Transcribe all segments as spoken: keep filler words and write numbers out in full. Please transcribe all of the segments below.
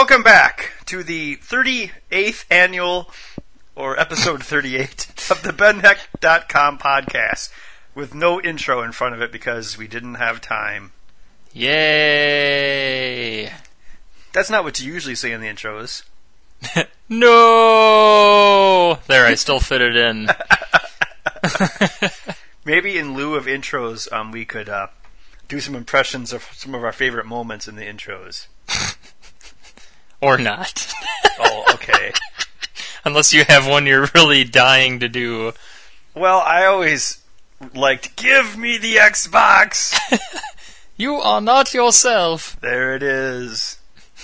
Welcome back to the thirty-eighth annual, or episode thirty-eight, of the Ben Heck dot com podcast, with no intro in front of it because we didn't have time. Yay! That's not what you usually say in the intros. No! There, I still fit it in. Maybe in lieu of intros, um, we could uh, do some impressions of some of our favorite moments in the intros. Or not. Oh, okay. Unless you have one you're really dying to do. Well, I always liked, give me the Xbox! You are not yourself. There it is.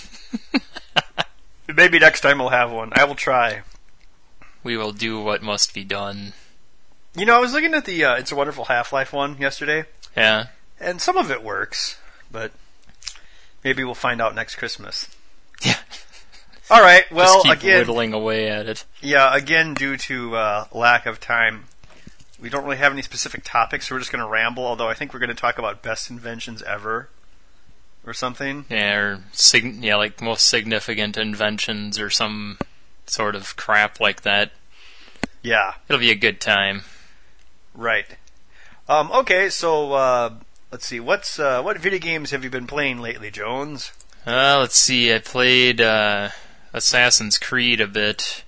Maybe next time we'll have one. I will try. We will do what must be done. You know, I was looking at the uh, It's a Wonderful Half-Life one yesterday. Yeah. And some of it works, but maybe we'll find out next Christmas. Yeah. All right, well, Just keep again... whittling away at it. Yeah, again, due to uh, lack of time, we don't really have any specific topics, so we're just going to ramble, although I think we're going to talk about best inventions ever, or something. Yeah, or sig- yeah, like most significant inventions or some sort of crap like that. Yeah. It'll be a good time. Right. Um, okay, so, uh, let's see, what's uh, what video games have you been playing lately, Jones? Uh, let's see, I played uh, Assassin's Creed a bit.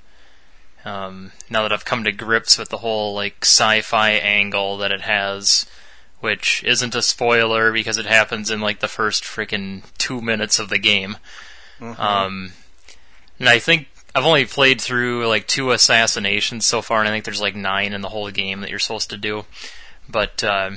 Um, now that I've come to grips with the whole like sci-fi angle that it has, which isn't a spoiler because it happens in like the first freaking two minutes of the game. Mm-hmm. Um, and I think I've only played through like two assassinations so far, and I think there's like nine in the whole game that you're supposed to do. But uh,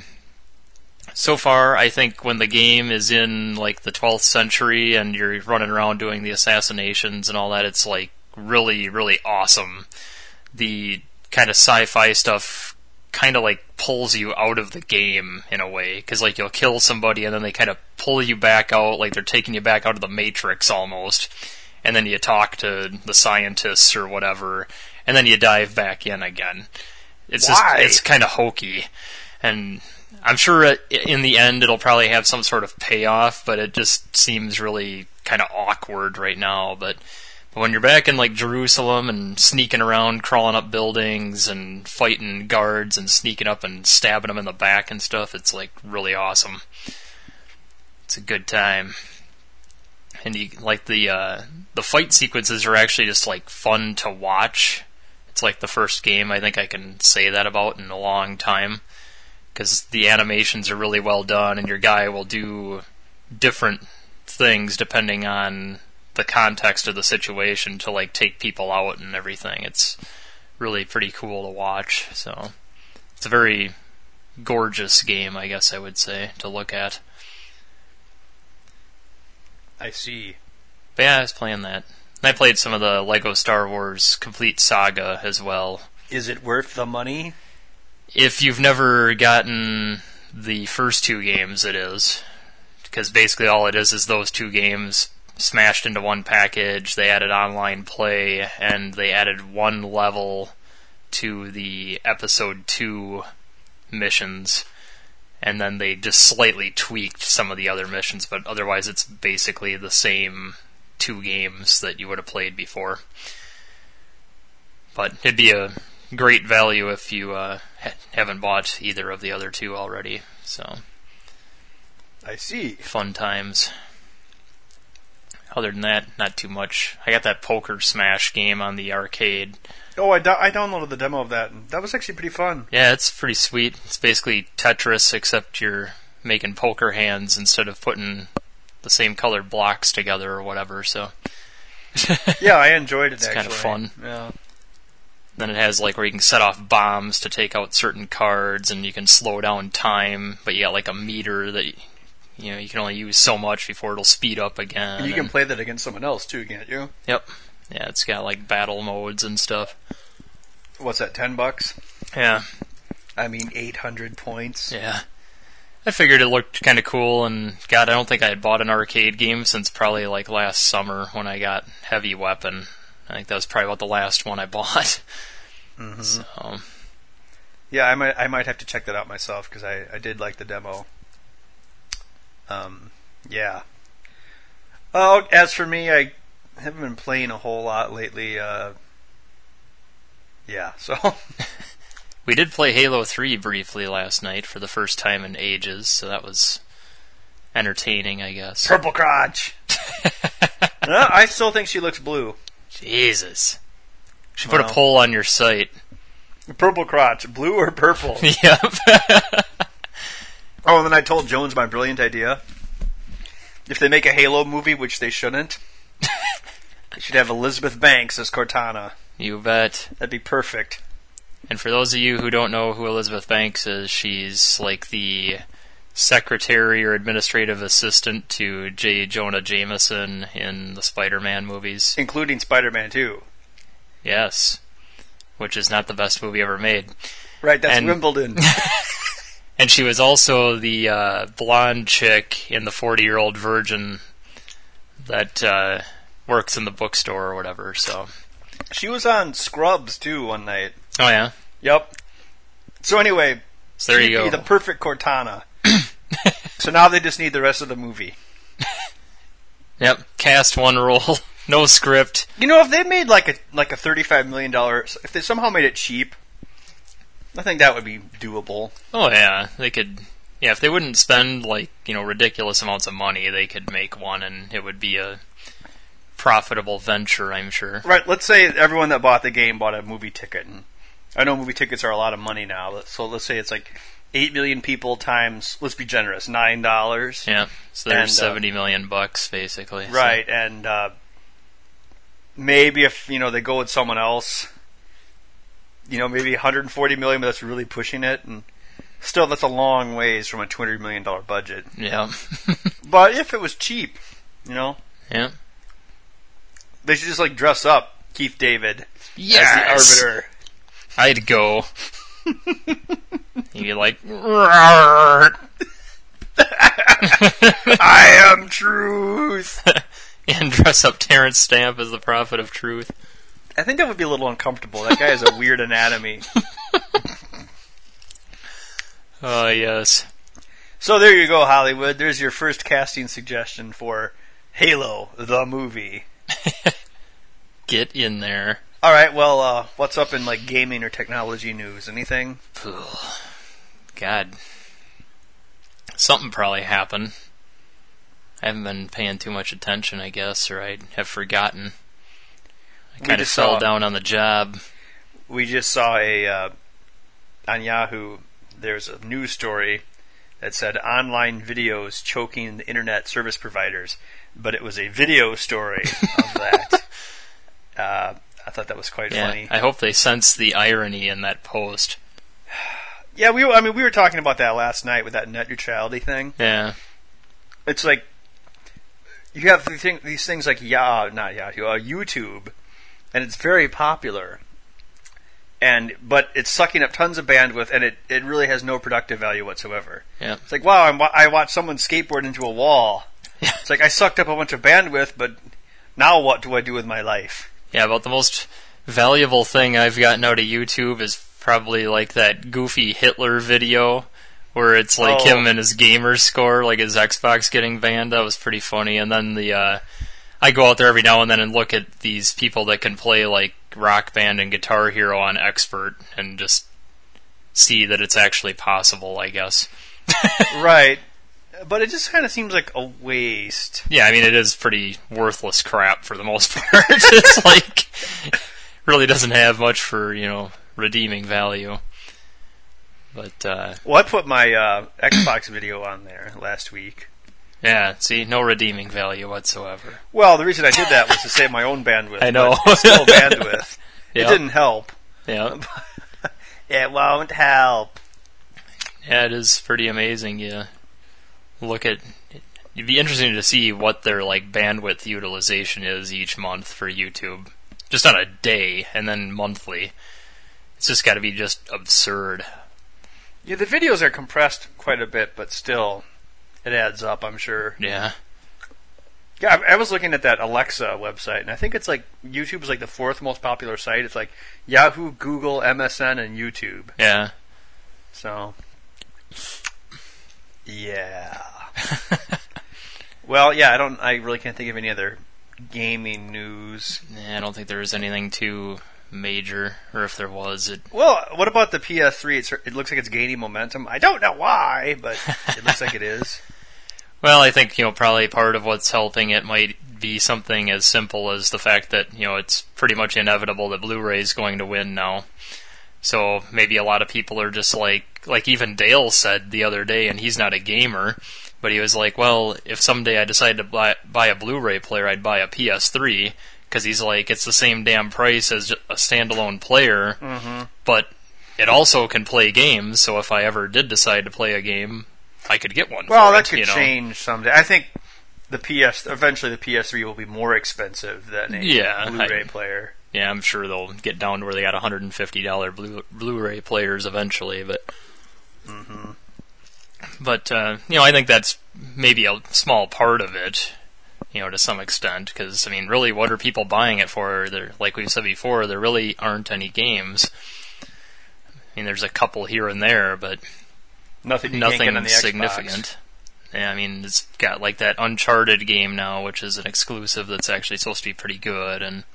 so far, I think when the game is in like the twelfth century and you're running around doing the assassinations and all that, it's like really, really awesome. The kind of sci-fi stuff kind of like pulls you out of the game in a way, because like you'll kill somebody and then they kind of pull you back out, like they're taking you back out of the Matrix almost, and then you talk to the scientists or whatever, and then you dive back in again. It's Why? just, it's kind of hokey, and I'm sure in the end it'll probably have some sort of payoff, but it just seems really kind of awkward right now. But, but when you're back in like Jerusalem and sneaking around, crawling up buildings and fighting guards and sneaking up and stabbing them in the back and stuff, it's like really awesome. It's a good time. And you, like the uh, the fight sequences are actually just like fun to watch. It's like the first game I think I can say that about in a long time, because the animations are really well done, and your guy will do different things depending on the context of the situation to like take people out and everything. It's really pretty cool to watch. So it's a very gorgeous game, I guess I would say, to look at. I see. But yeah, I was playing that. And I played some of the Lego Star Wars Complete Saga as well. Is it worth the money? If you've never gotten the first two games, it is. Because basically all it is is those two games smashed into one package. They added online play, and they added one level to the Episode two missions. And then they just slightly tweaked some of the other missions, but otherwise it's basically the same two games that you would have played before. But it'd be a great value if you uh, ha- haven't bought either of the other two already. So, I see. Fun times. Other than that, not too much. I got that Poker Smash game on the arcade. Oh, I, do- I downloaded the demo of that, and that was actually pretty fun. Yeah, it's pretty sweet. It's basically Tetris, except you're making poker hands instead of putting the same colored blocks together or whatever, so... Yeah, I enjoyed it, it's actually. It's kind of fun. Yeah. Then it has like where you can set off bombs to take out certain cards, and you can slow down time, but you got like a meter that you know you can only use so much before it'll speed up again. And you can play that against someone else too, can't you? Yep. Yeah, it's got like battle modes and stuff. What's that, ten bucks? Yeah. I mean, eight hundred points. Yeah. I figured it looked kind of cool, and God, I don't think I had bought an arcade game since probably like last summer when I got Heavy Weapon. I think that was probably about the last one I bought. Mm-hmm. So, yeah, I might I might have to check that out myself because I, I did like the demo. Um, yeah. Oh, as for me, I haven't been playing a whole lot lately. Uh, yeah, so We did play Halo three briefly last night for the first time in ages, so that was entertaining, I guess. Purple crotch. No, I still think she looks blue. Jesus. Should Well. put a poll on your site. Purple crotch, blue or purple? Yep. Oh, and then I told Jones my brilliant idea. If they make a Halo movie, which they shouldn't, they should have Elizabeth Banks as Cortana. You bet. That'd be perfect. And for those of you who don't know who Elizabeth Banks is, she's like the secretary or administrative assistant to J. Jonah Jameson in the Spider-Man movies. Including Spider-Man two. Yes. Which is not the best movie ever made. Right, that's And- Wimbledon. And she was also the uh, blonde chick in the forty-year-old virgin that uh, works in the bookstore or whatever, so... She was on Scrubs, too, one night. Oh, yeah? Yep. So anyway, So there she'd you go. be the perfect Cortana. So now they just need the rest of the movie. Yep, cast one role, no script. You know, if they made like a like a thirty-five million dollars, if they somehow made it cheap, I think that would be doable. Oh, yeah, they could... Yeah, if they wouldn't spend, like, you know, ridiculous amounts of money, they could make one, and it would be a profitable venture, I'm sure. Right, let's say everyone that bought the game bought a movie ticket. And I know movie tickets are a lot of money now, so let's say it's like eight million people times, let's be generous, nine dollars. Yeah, so there's And, uh, seventy million bucks, basically. so- Right, and uh, maybe if, you know, they go with someone else, you know, maybe one hundred forty million, but that's really pushing it, and still that's a long ways from a two hundred million dollars budget. Yeah. But if it was cheap, you know, Yeah. they should just like dress up Keith David Yes! as the arbiter. I'd go. You'd be like, "Roar." I am truth. and dress up Terrence Stamp as the Prophet of Truth. I think that would be a little uncomfortable. That guy has a weird anatomy. Oh, yes. So there you go, Hollywood. There's your first casting suggestion for Halo, the movie. Get in there. All right, well, uh, what's up in like gaming or technology news? Anything? God. Something probably happened. I haven't been paying too much attention, I guess, or I'd have forgotten. I We kind of just fell saw- down on the job. We just saw a uh, on Yahoo. There's a news story that said online videos choking the internet service providers, but it was a video story of that. Uh, I thought that was quite Yeah, funny. I hope they sense the irony in that post. Yeah, we. were- I mean, we were talking about that last night with that net neutrality thing. Yeah, It's like you have the thing, these things like yeah, not Yahoo, uh, YouTube, and it's very popular. And but it's sucking up tons of bandwidth, and it, it really has no productive value whatsoever. yeah. It's like, wow, I'm, wa- I watched someone skateboard into a wall. It's like I sucked up a bunch of bandwidth, but now what do I do with my life? Yeah, about the most valuable thing I've gotten out of YouTube is probably like that goofy Hitler video where it's like Oh. him and his gamer score, like his Xbox getting banned. That was pretty funny. And then the uh, I go out there every now and then and look at these people that can play like Rock Band and Guitar Hero on Expert and just see that it's actually possible, I guess. Right. But it just kind of seems like a waste. Yeah, I mean, it is pretty worthless crap for the most part. It's like, really doesn't have much for, you know, redeeming value. But, uh, Well, I put my uh, Xbox video on there last week. yeah, see, no redeeming value whatsoever. Well, the reason I did that was to save my own bandwidth. I know. but it's still bandwidth. Yeah. It didn't help. Yeah. It won't help. Yeah, it is pretty amazing. You look at, it'd be interesting to see what their, like, bandwidth utilization is each month for YouTube. Just on a day, and then monthly. It's just gotta be just absurd. Yeah, the videos are compressed quite a bit, but still, it adds up, I'm sure. Yeah. Yeah, I, I was looking at that Alexa website, and I think it's like YouTube's like the fourth most popular site. It's like Yahoo, Google, M S N, and YouTube. Yeah. So, yeah. Well, yeah, I don't. I really can't think of any other gaming news. I don't think there was anything too major, or if there was, it... Well, what about the P S three? It's, it looks like it's gaining momentum. I don't know why, but it looks like it is. Well, I think, you know, probably part of what's helping it might be something as simple as the fact that, you know, it's pretty much inevitable that Blu-ray is going to win now. So maybe a lot of people are just like, like even Dale said the other day, and he's not a gamer, but he was like, well, if someday I decide to buy, buy a Blu-ray player, I'd buy a P S three, because he's like, it's the same damn price as a standalone player, mm-hmm. but it also can play games, so if I ever did decide to play a game, I could get one. Well, for that it, could you know? change someday. I think the P S eventually the P S three will be more expensive than a yeah, Blu-ray I, player. Yeah, I'm sure they'll get down to where they got one hundred fifty dollars Blu- Blu-ray players eventually, but mm-hmm. but uh, you know, I think that's maybe a small part of it, you know, to some extent, because I mean, really, what are people buying it for? There, like we've said before, there really aren't any games. I mean, there's a couple here and there, but nothing, you nothing can't get on the significant. Xbox. Yeah, I mean, it's got like that Uncharted game now, which is an exclusive that's actually supposed to be pretty good, and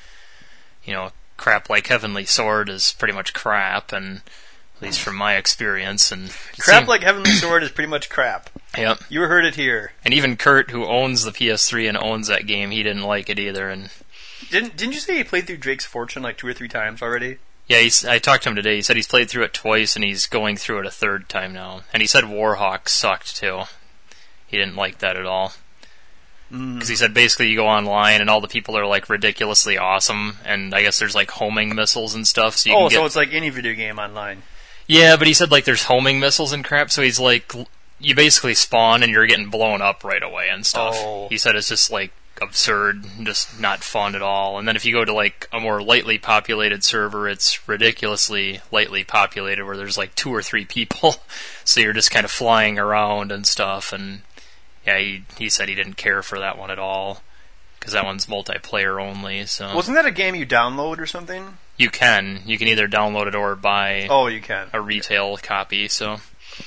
you know, crap like Heavenly Sword is pretty much crap, and at least from my experience, and crap seemed, like Heavenly Sword is pretty much crap. Yep. You heard it here. And even Kurt, who owns the P S three and owns that game, he didn't like it either. And didn't didn't you say he played through Drake's Fortune like two or three times already? Yeah, he's, I talked to him today. He said he's played through it twice, and he's going through it a third time now. And he said Warhawk sucked too. He didn't like that at all. Because mm. he said basically you go online and all the people are like ridiculously awesome, and I guess there's like homing missiles and stuff. So you oh, can get... so it's like any video game online. Yeah, but he said like there's homing missiles and crap. So he's like, you basically spawn and you're getting blown up right away and stuff. Oh. He said it's just like absurd, just not fun at all. And then if you go to like a more lightly populated server, it's ridiculously lightly populated, where there's like two or three people. So you're just kind of flying around and stuff, and yeah, he, he said he didn't care for that one at all, because that one's multiplayer only. So wasn't that a game you download or something? You can. You can either download it or buy oh, you can. a retail copy. So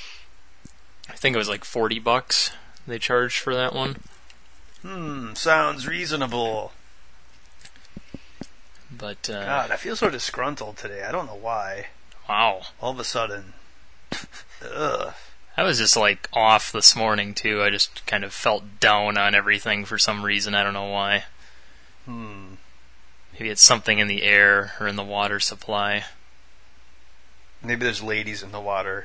I think it was like forty bucks they charged for that one. Hmm, sounds reasonable. But uh, God, I feel so disgruntled today. I don't know why. Wow. All of a sudden. Ugh. I was just like off this morning too. I just kind of felt down on everything for some reason. I don't know why. Hmm. Maybe it's something in the air or in the water supply. Maybe there's ladies in the water.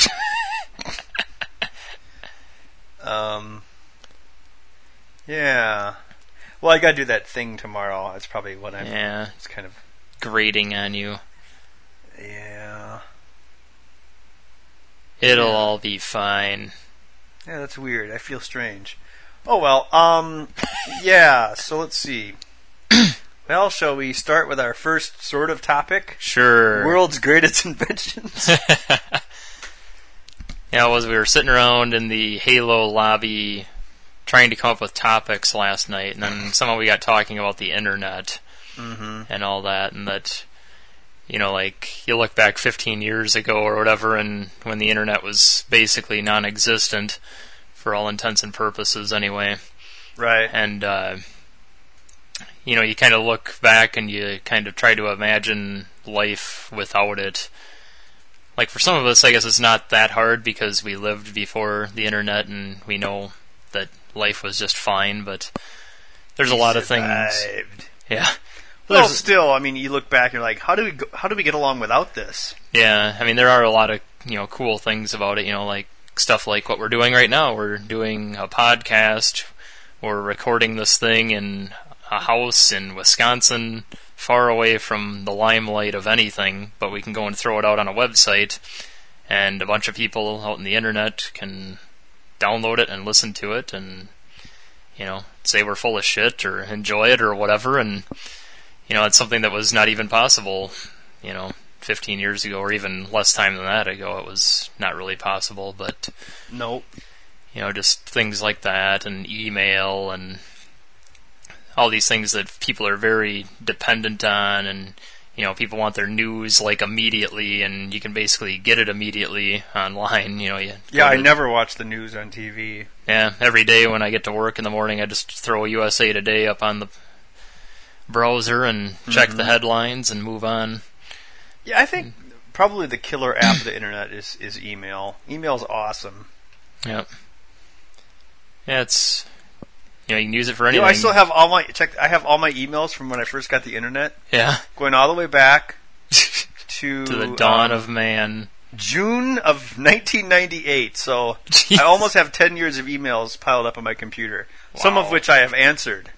um. Yeah. Well, I gotta do that thing tomorrow. That's probably what I'm... Yeah. It's kind of... grating on you. Yeah. It'll yeah. all be fine. Yeah, that's weird. I feel strange. Oh, well. Um, yeah, so let's see. Well, shall we start with our first sort of topic? Sure. World's greatest inventions. Yeah, it was we were sitting around in the Halo lobby trying to come up with topics last night, and then somehow we got talking about the internet mm-hmm. and all that, and that, you know, like, you look back fifteen years ago or whatever, and when the internet was basically non-existent, for all intents and purposes anyway. Right. And, uh, you know, you kind of look back and you kind of try to imagine life without it. Like, for some of us, I guess it's not that hard because we lived before the internet and we know that life was just fine, but there's a lot of things. Yeah. Well, still, I mean, you look back and you're like, how do we go, how do we get along without this? Yeah, I mean, there are a lot of, you know, cool things about it, you know, like stuff like what we're doing right now. We're doing a podcast. We're recording this thing in a house in Wisconsin, far away from the limelight of anything, but we can go and throw it out on a website, and a bunch of people out on the internet can download it and listen to it and, you know, say we're full of shit or enjoy it or whatever, and, you know, it's something that was not even possible, you know, fifteen years ago, or even less time than that ago. It was not really possible, but nope. You know, just things like that, and email, and all these things that people are very dependent on, and, you know, people want their news like immediately, and you can basically get it immediately online. You know, you yeah, I never watch the news on T V. Yeah, every day when I get to work in the morning, I just throw U S A Today up on the browser and check mm-hmm. the headlines and move on. Yeah, I think probably the killer app of the internet is, is email. Email's awesome. Yep. Yeah, it's, you know, you can use it for anything. You know, I still have all my check. I have all my emails from when I first got the internet. Yeah, going all the way back to to the dawn um, of man, June of nineteen ninety-eight. So Jeez. I almost have ten years of emails piled up on my computer. Wow. Some of which I have answered.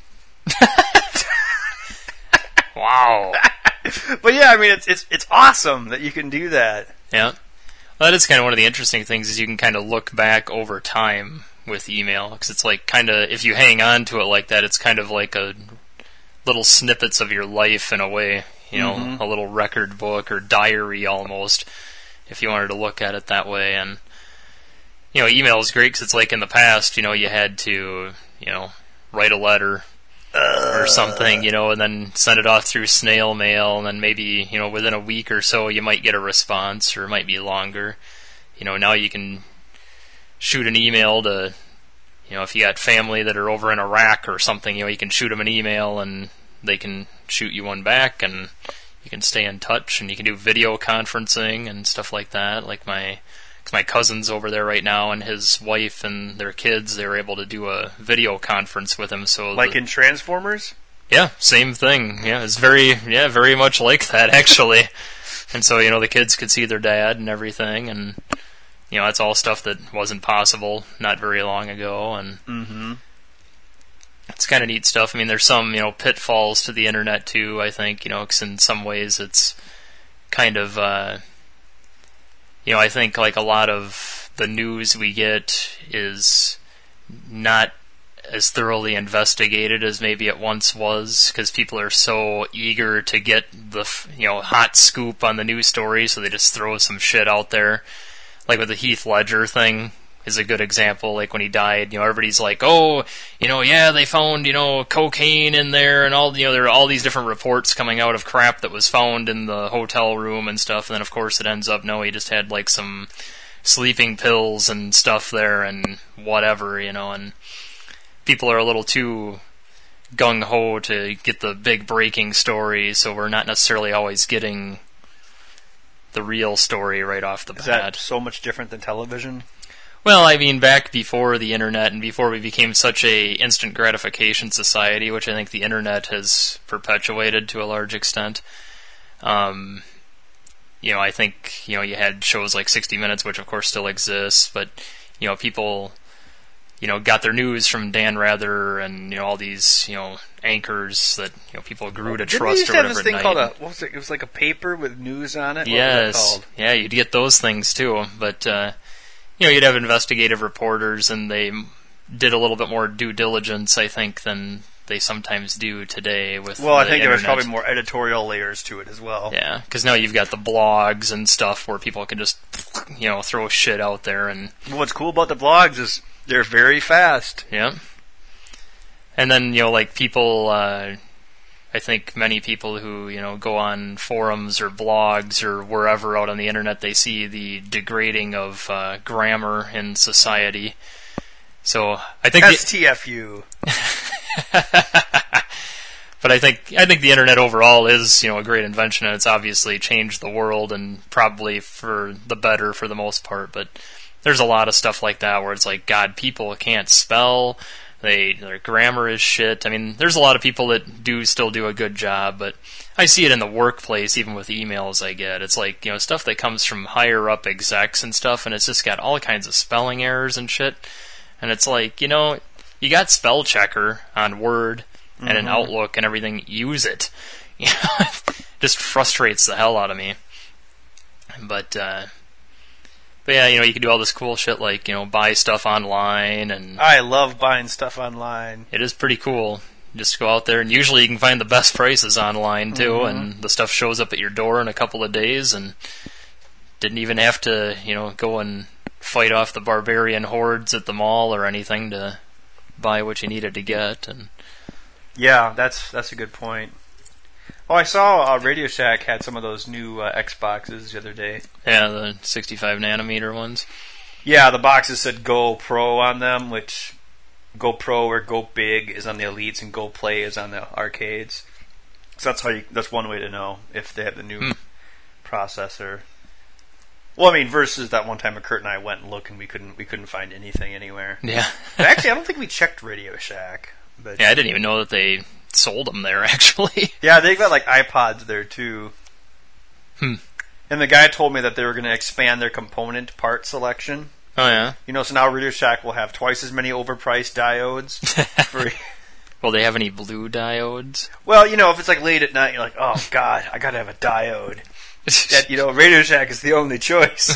Wow. But yeah, I mean, it's it's it's awesome that you can do that. Yeah, well, that is kind of one of the interesting things is you can kind of look back over time with email, because it's like kind of, if you hang on to it like that, it's kind of like a little snippets of your life in a way, you know, mm-hmm. a little record book or diary almost, if you wanted to look at it that way. And you know, email is great because it's like in the past, you know, you had to, you know, write a letter uh. or something, you know, and then send it off through snail mail, and then maybe, you know, within a week or so you might get a response, or it might be longer. You know, now you can shoot an email to, you know, if you got family that are over in Iraq or something, you know, you can shoot them an email and they can shoot you one back, and you can stay in touch, and you can do video conferencing and stuff like that. Like my, cause my cousin's over there right now, and his wife and their kids, they were able to do a video conference with him. So like the, in Transformers? Yeah, same thing. Yeah, it's very, yeah, very much like that actually. And so, you know, the kids could see their dad and everything, and you know, that's all stuff that wasn't possible not very long ago, and mm-hmm. it's kind of neat stuff. I mean, there's some, you know, pitfalls to the internet too, I think, you know, because in some ways it's kind of, uh, you know, I think like a lot of the news we get is not as thoroughly investigated as maybe it once was, because people are so eager to get the, you know, hot scoop on the news story, so they just throw some shit out there. Like with the Heath Ledger thing is a good example. Like when he died, you know, everybody's like, oh, you know, yeah, they found, you know, cocaine in there, and all, you know, there are all these different reports coming out of crap that was found in the hotel room and stuff. And then, of course, it ends up, no, he just had like some sleeping pills and stuff there and whatever, you know, and people are a little too gung-ho to get the big breaking story, so we're not necessarily always getting the real story right off the bat. Is that so much different than television? Well, I mean, back before the internet and before we became such a instant gratification society, which I think the internet has perpetuated to a large extent, um, you know, I think, you know, you had shows like sixty minutes, which of course still exists, but, you know, people, you know, got their news from Dan Rather and, you know, all these, you know, anchors that, you know, people grew to Didn't trust used or to have whatever. This thing at called night. a, what was it? It was like a paper with news on it. What yes, was that called? Yeah, you'd get those things too, but uh, you know, you'd have investigative reporters, and they did a little bit more due diligence, I think, than they sometimes do today with. Well, I the think internet. there was probably more editorial layers to it as well. Yeah, because now you've got the blogs and stuff where people can just, you know, throw shit out there. And what's cool about the blogs is they're very fast. Yeah. And then, you know, like people, uh, I think many people who, you know, go on forums or blogs or wherever out on the internet, they see the degrading of uh, grammar in society. So I think S T F U. But I think I think the internet overall is, you know, a great invention, and it's obviously changed the world, and probably for the better for the most part. But there's a lot of stuff like that where it's like, God, people can't spell. They their grammar is shit. I mean, there's a lot of people that do still do a good job, but I see it in the workplace, even with emails I get. It's like, you know, stuff that comes from higher up execs and stuff, and it's just got all kinds of spelling errors and shit. And it's like, you know, you got spell checker on Word and mm-hmm. an Outlook and everything. Use it. You know, it just frustrates the hell out of me. But, uh, but yeah, you know, you can do all this cool shit like, you know, buy stuff online, and I love buying stuff online. It is pretty cool. Just go out there, and usually you can find the best prices online too, mm-hmm. and the stuff shows up at your door in a couple of days, and didn't even have to, you know, go and fight off the barbarian hordes at the mall or anything to buy what you needed to get. And yeah, that's that's a good point. Oh, I saw uh, Radio Shack had some of those new uh, Xboxes the other day. Yeah, the sixty-five nanometer ones. Yeah, the boxes said Go Pro on them, which Go Pro or Go Big is on the Elites and Go Play is on the arcades. So that's how you, that's one way to know if they have the new hmm. processor. Well, I mean, versus that one time Kurt and I went and looked and we couldn't we couldn't find anything anywhere. Yeah. Actually, I don't think we checked Radio Shack. But yeah, I didn't even know that they sold them there, actually. Yeah, they've got like iPods there too. Hmm. And the guy told me that they were going to expand their component part selection. Oh, yeah? You know, so now Radio Shack will have twice as many overpriced diodes. for... Will they have any blue diodes? Well, you know, if it's like late at night, you're like, oh, God, I got to have a diode. That, you know, Radio Shack is the only choice.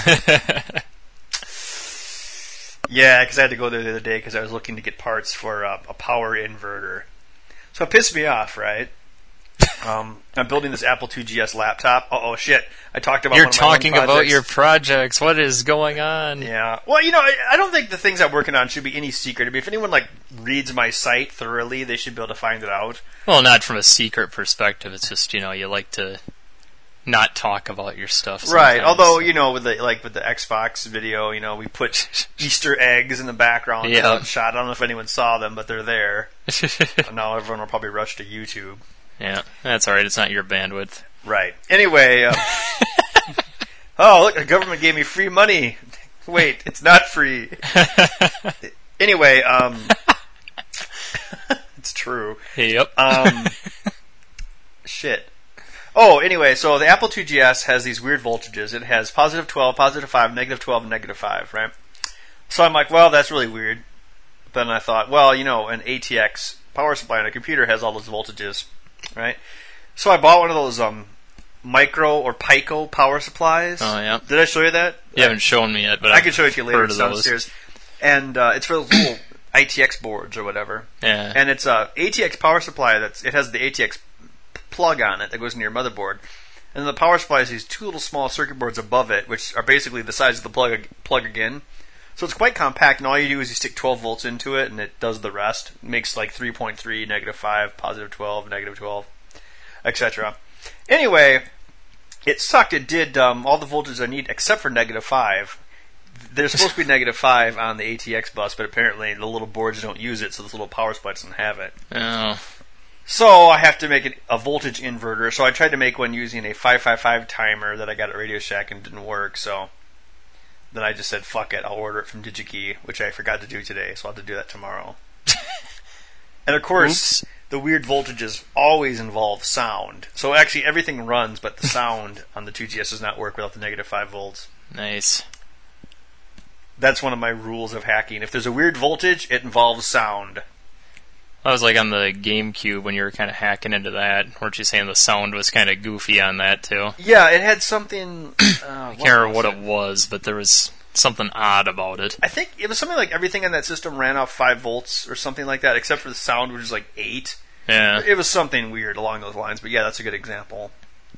Yeah, because I had to go there the other day because I was looking to get parts for uh, a power inverter. So it pissed me off, right? Um, I'm building this Apple two G S laptop. Uh oh, shit! I talked about. You're one of talking my own about your projects. What is going on? Yeah. Well, you know, I, I don't think the things I'm working on should be any secret. I mean, if anyone like reads my site thoroughly, they should be able to find it out. Well, not from a secret perspective. It's just, you know, you like to not talk about your stuff sometimes. Right. Although, you know, with the like with the Xbox video, you know, we put Easter eggs in the background. Yeah. Shot. I don't know if anyone saw them, but they're there. Now everyone will probably rush to YouTube. Yeah, that's all right. It's not your bandwidth. Right. Anyway. Um, oh, look! The government gave me free money. Wait, it's not free. Anyway, um, it's true. Yep. Um, shit. Oh, anyway, so the Apple two G S has these weird voltages. It has positive twelve, positive five, negative twelve, and negative five, right? So I'm like, well, that's really weird. Then I thought, well, you know, an A T X power supply on a computer has all those voltages, right? So I bought one of those um, micro or Pico power supplies. Oh, yeah. Did I show you that? You haven't shown me yet, but I I've can show it to you later. heard It's of downstairs. And uh, it's for those little I T X boards or whatever. Yeah. And it's a A T X power supply. That's it has the A T X plug on it that goes into your motherboard. And then the power supply has these two little small circuit boards above it, which are basically the size of the plug plug again. So it's quite compact, and all you do is you stick twelve volts into it, and it does the rest. It makes like three point three, negative five, positive twelve, negative twelve, et cetera. Anyway, it sucked. It did um, all the voltages I need except for negative five. There's supposed to be negative five on the A T X bus, but apparently the little boards don't use it, so this little power supply doesn't have it. Oh. So I have to make it a voltage inverter. So I tried to make one using a five five five timer that I got at Radio Shack and didn't work. So then I just said, fuck it, I'll order it from DigiKey, which I forgot to do today, so I'll have to do that tomorrow. And of course, Oops. the weird voltages always involve sound. So actually everything runs, but the sound on the two G S does not work without the negative five volts. Nice. That's one of my rules of hacking. If there's a weird voltage, it involves sound. I was like on the GameCube when you were kind of hacking into that. Weren't you saying the sound was kind of goofy on that too? Yeah, it had something... Uh, I can't remember what it? it was, but there was something odd about it. I think it was something like everything in that system ran off five volts or something like that, except for the sound, which was like eight. Yeah. It was something weird along those lines, but yeah, that's a good example.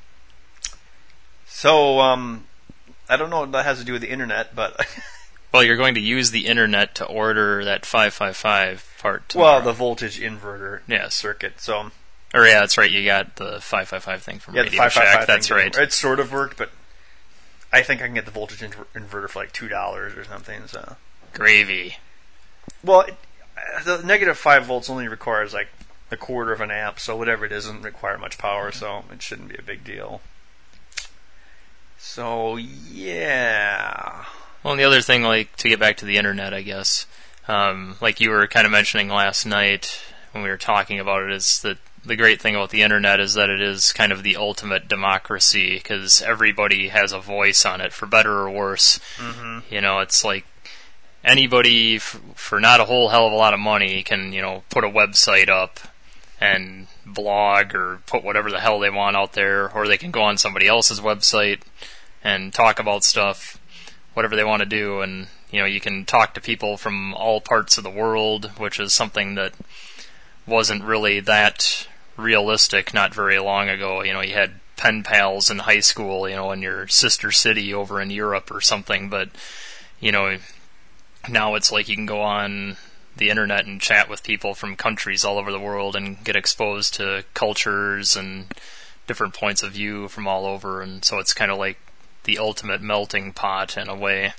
So, um, I don't know what that has to do with the internet, but... Well, you're going to use the internet to order that five five five part tomorrow. Well, the voltage inverter yes. circuit. So, or yeah, that's right. You got the five five five thing from yeah, Radio the five five five Shack. That's right. It sort of worked, but I think I can get the voltage inver- inverter for like two dollars or something. So gravy. Well, it, the negative five volts only requires like a quarter of an amp, so whatever it is doesn't require much power, so it shouldn't be a big deal. So yeah. Well, and the other thing, like, to get back to the internet, I guess, um, like you were kind of mentioning last night when we were talking about it, is that the great thing about the internet is that it is kind of the ultimate democracy, because everybody has a voice on it, for better or worse. Mm-hmm. You know, it's like anybody, f- for not a whole hell of a lot of money, can, you know, put a website up and blog or put whatever the hell they want out there, or they can go on somebody else's website and talk about stuff, whatever they want to do, and you know, you can talk to people from all parts of the world, which is something that wasn't really that realistic not very long ago. You know, you had pen pals in high school, you know, in your sister city over in Europe or something, but you know, now it's like you can go on the internet and chat with people from countries all over the world and get exposed to cultures and different points of view from all over, and so it's kind of like the ultimate melting pot in a way.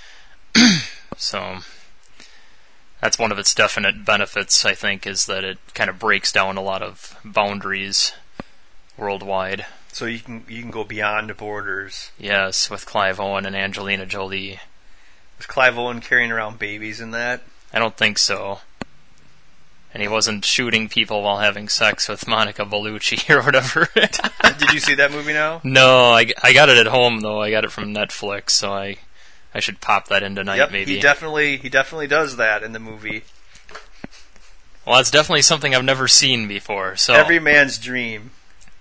So that's one of its definite benefits, I think, is that it kind of breaks down a lot of boundaries worldwide. So you can you can go beyond borders. Yes, with Clive Owen and Angelina Jolie. Was Clive Owen carrying around babies in that? I don't think so. And he wasn't shooting people while having sex with Monica Bellucci or whatever. Did you see that movie now? No, I, I got it at home, though. I got it from Netflix, so I I should pop that in tonight, yep, maybe. he definitely he definitely does that in the movie. Well, that's definitely something I've never seen before. So every man's dream.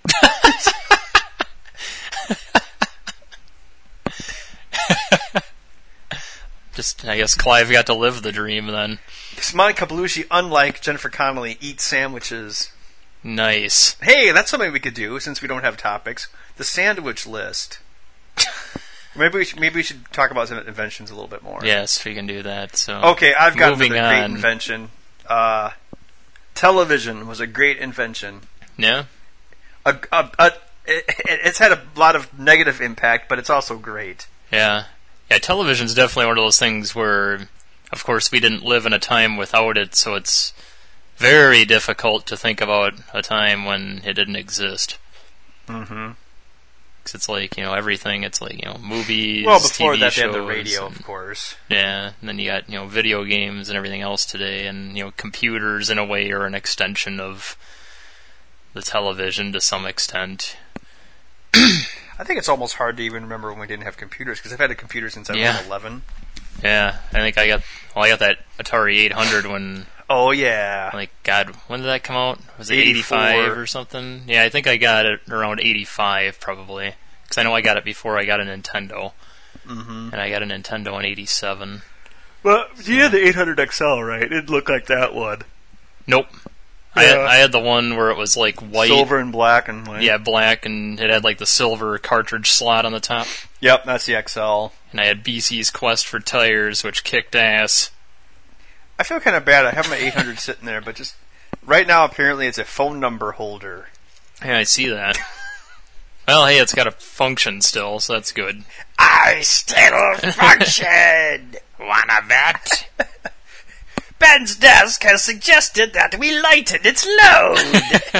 Just, I guess Clive got to live the dream then. Because Monica Bellucci, unlike Jennifer Connelly, eats sandwiches. Nice. Hey, that's something we could do since we don't have topics. The sandwich list. maybe we should, maybe we should talk about some inventions a little bit more. Yes, we can do that. So okay, I've got moving another great on. invention. Uh, television was a great invention. Yeah. A, a, a, it, it's had a lot of negative impact, but it's also great. Yeah. Yeah, television's definitely one of those things where, of course, we didn't live in a time without it, so it's very difficult to think about a time when it didn't exist. Mm-hmm. Because it's like, you know, everything, it's like, you know, movies, well, before T V that, shows, they had the radio, and, of course. Yeah, and then you got, you know, video games and everything else today, and, you know, computers, in a way, are an extension of the television to some extent. I think it's almost hard to even remember when we didn't have computers, because I've had a computer since I was Yeah. eleven. Yeah, I think I got, well, I got that Atari eight hundred when, Oh, yeah. like, God, when did that come out? Was it eighty-four. eighty-five or something? Yeah, I think I got it around eighty-five, probably. Because I know I got it before I got a Nintendo. Mm-hmm. And I got a Nintendo in eighty-seven. Well, you had the eight hundred X L, right? It looked like that one. Nope. I, had, Yeah. I had the one where it was, like, white. Silver and black and white. Yeah, black, and it had, like, the silver cartridge slot on the top. Yep, that's the X L. And I had B C's Quest for Tires, which kicked ass. I feel kind of bad. I have my eight hundred sitting there, but just right now, apparently, it's a phone number holder. Yeah, I see that. Well, hey, it's got a function still, so that's good. I still function! Wanna bet? Ben's desk has suggested that we lighten its load.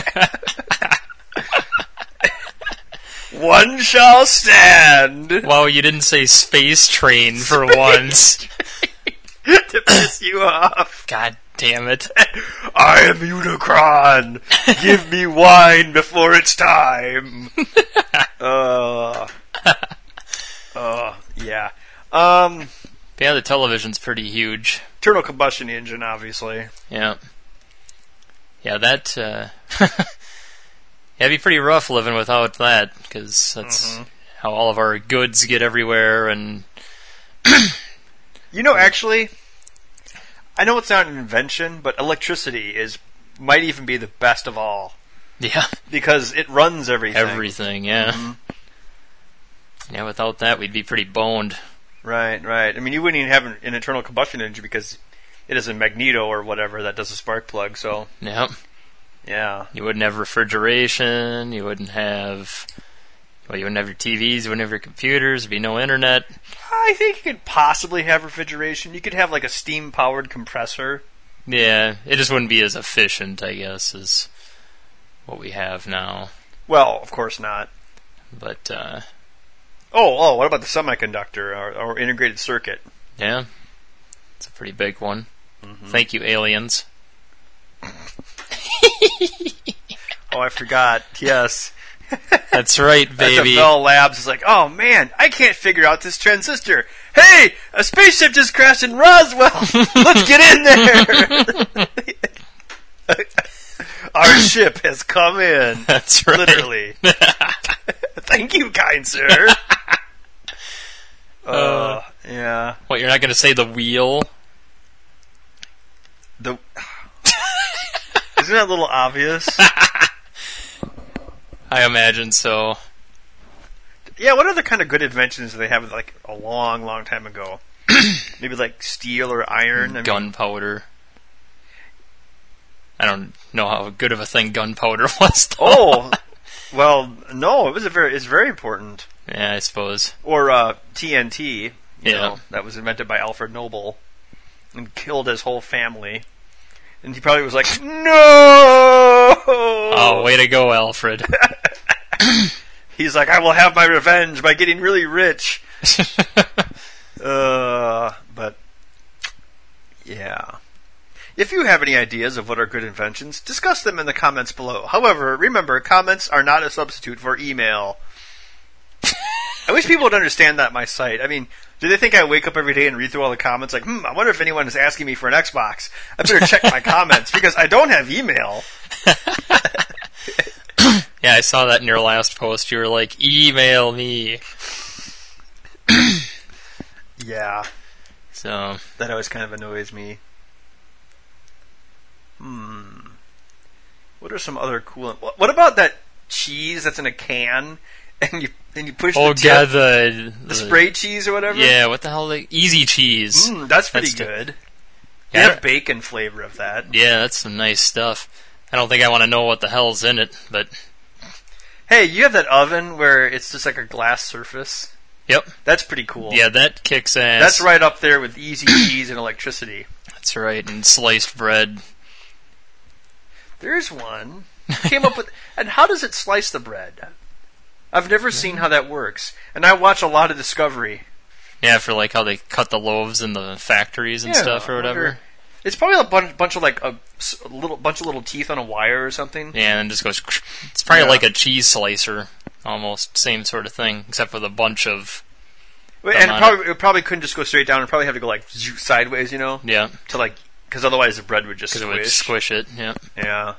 One shall stand. Wow, you didn't say space train for once. To piss you off. God damn it. I am Unicron. Give me wine before it's time. Uh, uh, yeah. Um, Yeah, the television's pretty huge. internal combustion engine, obviously. Yeah. Yeah, that, uh... yeah, it'd be pretty rough living without that, because that's Mm-hmm. how all of our goods get everywhere, and... You know, actually, I know it's not an invention, but electricity is might even be the best of all. Yeah. Because it runs everything. Everything, yeah. Mm-hmm. Yeah, without that, we'd be pretty boned. Right, right. I mean, you wouldn't even have an, an internal combustion engine because it is a magneto or whatever that does a spark plug, so... Yep. Yeah. You wouldn't have refrigeration, you wouldn't have... Well, you wouldn't have your T Vs, you wouldn't have your computers, there'd be no internet. I think you could possibly have refrigeration. You could have, like, a steam-powered compressor. Yeah, it just wouldn't be as efficient, I guess, as what we have now. Well, of course not. But, uh... Oh, oh, what about the semiconductor or, or integrated circuit? yeah. It's a pretty big one. Mm-hmm. Thank you, aliens. Oh, I forgot. Yes. That's right, That's baby. a Bell Labs is like, oh man, I can't figure out this transistor. Hey, a spaceship just crashed in Roswell. Let's get in there. Our ship has come in. That's right. Literally. Thank you, kind sir. Uh, yeah. What, you're not going to say the wheel? The Isn't that a little obvious? I imagine so. Yeah, what other kind of good inventions do they have like a long, long time ago? Maybe like steel or iron? I mean, Gunpowder. I don't know how good of a thing gunpowder was, though. oh, Well, no, it was a very it's very important. Yeah, I suppose. Or uh, T N T, you Yeah. know, that was invented by Alfred Nobel and killed his whole family. And he probably was like, no! Oh, way to go, Alfred. He's like, I will have my revenge by getting really rich. uh, but, yeah. If you have any ideas of what are good inventions, discuss them in the comments below. However, remember, comments are not a substitute for email. I wish people would understand that my site. I mean, do they think I wake up every day and read through all the comments like, hmm, I wonder if anyone is asking me for an Xbox. I better check my comments because I don't have email. Yeah, I saw that in your last post. You were like, email me. Yeah. So That always kind of annoys me. Hmm. What are some other cool... What about that cheese that's in a can and you and you push oh the tip? god, the, The spray cheese or whatever? Yeah, what the hell? Like, easy cheese. Mm, that's pretty That's good. Yeah, You I have don't- bacon flavor of that. Yeah, that's some nice stuff. I don't think I want to know what the hell's in it, but Hey, you have that oven where it's just like a glass surface? yep. That's pretty cool. Yeah, that kicks ass. That's right up there with easy cheese and electricity. That's right, and sliced bread. There's one. Came up with... And how does it slice the bread? I've never seen how that works. And I watch a lot of Discovery. Yeah, for like how they cut the loaves in the factories and Yeah, stuff or I whatever. wonder- It's probably a bunch, bunch of like a, s- a little bunch of little teeth on a wire or something. Yeah, and it just goes. It's probably Yeah. like a cheese slicer, almost same sort of thing, except with a bunch of Wait, and it on probably, it probably couldn't just go straight down. It'd probably have to go like zoom sideways, you know, yeah, to like because otherwise the bread would just because it would squish. squish it. Yeah. Yeah.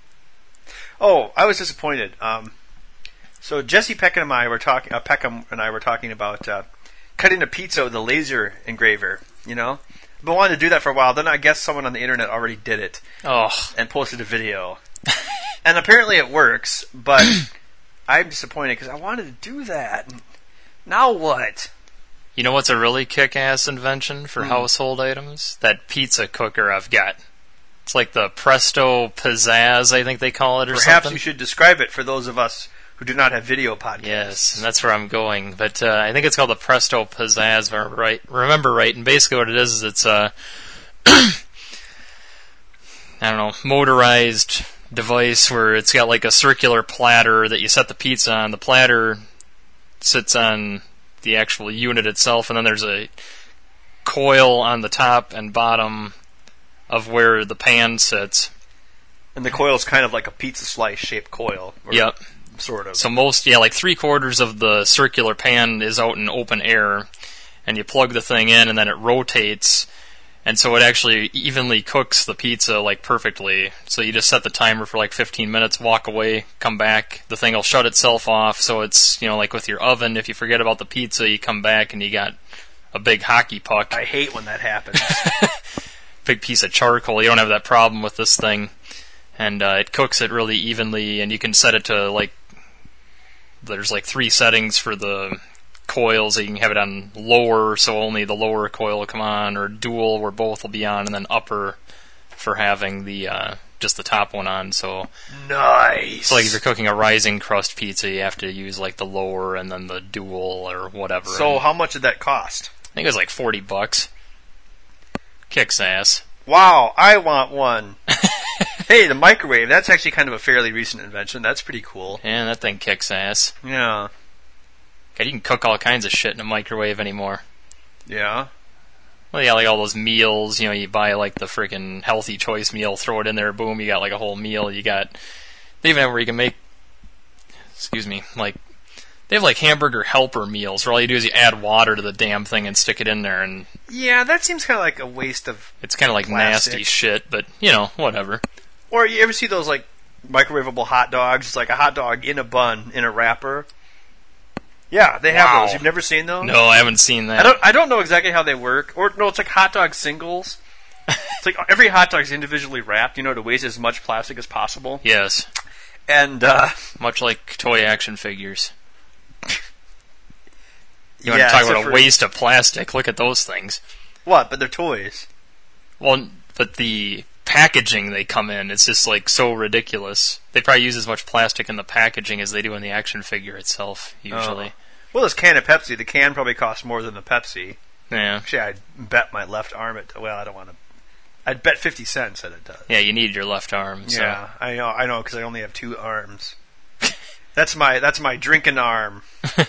Oh, I was disappointed. Um, so Jesse Peckham and I were talking. Uh, Peckham and I were talking about uh, cutting a pizza with a laser engraver. You know, I've been wanting to do that for a while. Then I guess someone on the internet already did it Oh, and posted a video, and apparently it works. But I'm disappointed because I wanted to do that. Now what? you know what's a really kick-ass invention for Hmm. household items? That pizza cooker I've got. It's like the Presto Pizzazz, I think they call it, or Perhaps something. you should describe it for those of us who do not have video podcasts. Yes, and that's where I'm going. But uh, I think it's called the Presto Pizzazz, if I right, remember right. And basically what it is is it's a, I don't know, motorized device where it's got like a circular platter that you set the pizza on. The platter sits on the actual unit itself, and then there's a coil on the top and bottom of where the pan sits. And the coil is kind of like a pizza slice shaped coil. or Yep. Sort of. So most, yeah, like three quarters of the circular pan is out in open air, and you plug the thing in, and then it rotates, and so it actually evenly cooks the pizza like perfectly. So you just set the timer for like fifteen minutes, walk away, come back, the thing will shut itself off. So it's, you know, like with your oven, if you forget about the pizza, you come back and you got a big hockey puck, I hate when that happens. big piece of charcoal. You don't have that problem with this thing, and uh, it cooks it really evenly, and you can set it to like. There's like three settings for the coils. So you can have it on lower, so only the lower coil will come on, or dual, where both will be on, and then upper for having the uh, just the top one on. So, Nice. so like if you're cooking a rising crust pizza, you have to use like the lower and then the dual or whatever. So And how much did that cost? I think it was like forty bucks. Kicks ass. Wow, I want one. Hey, the microwave. That's actually kind of a fairly recent invention. That's pretty cool. Yeah, that thing kicks ass. Yeah. God, you can cook all kinds of shit in a microwave anymore. Yeah. Well, yeah, like all those meals, you know, you buy like the freaking healthy choice meal, throw it in there, boom, you got like a whole meal. You got, they even have where you can make, excuse me, like, they have like hamburger helper meals where all you do is you add water to the damn thing and stick it in there, and Yeah, that seems kind of like a waste of... it's kind of like Plastic. nasty shit, but, you know, whatever. Or you ever see those, like, microwavable hot dogs? It's like a hot dog in a bun, in a wrapper. Yeah, they have Wow. those. You've never seen those? No, I haven't seen that. I don't. I don't know exactly how they work. Or no, it's like hot dog singles. It's like every hot dog is individually wrapped, you know, to waste as much plastic as possible. Yes, And uh, much like toy action figures. You yeah, want to talk except about a for- waste of plastic? Look at those things. What? But they're toys. Well, but the packaging they come in. It's just like so ridiculous. They probably use as much plastic in the packaging as they do in the action figure itself, usually. Oh. Well, this can of Pepsi, the can probably costs more than the Pepsi. Yeah. Actually, I'd bet my left arm it. Well, I don't want to. I'd bet fifty cents that it does. Yeah, you need your left arm. So. Yeah, I know. I know because I only have two arms. That's my that's my drinking arm.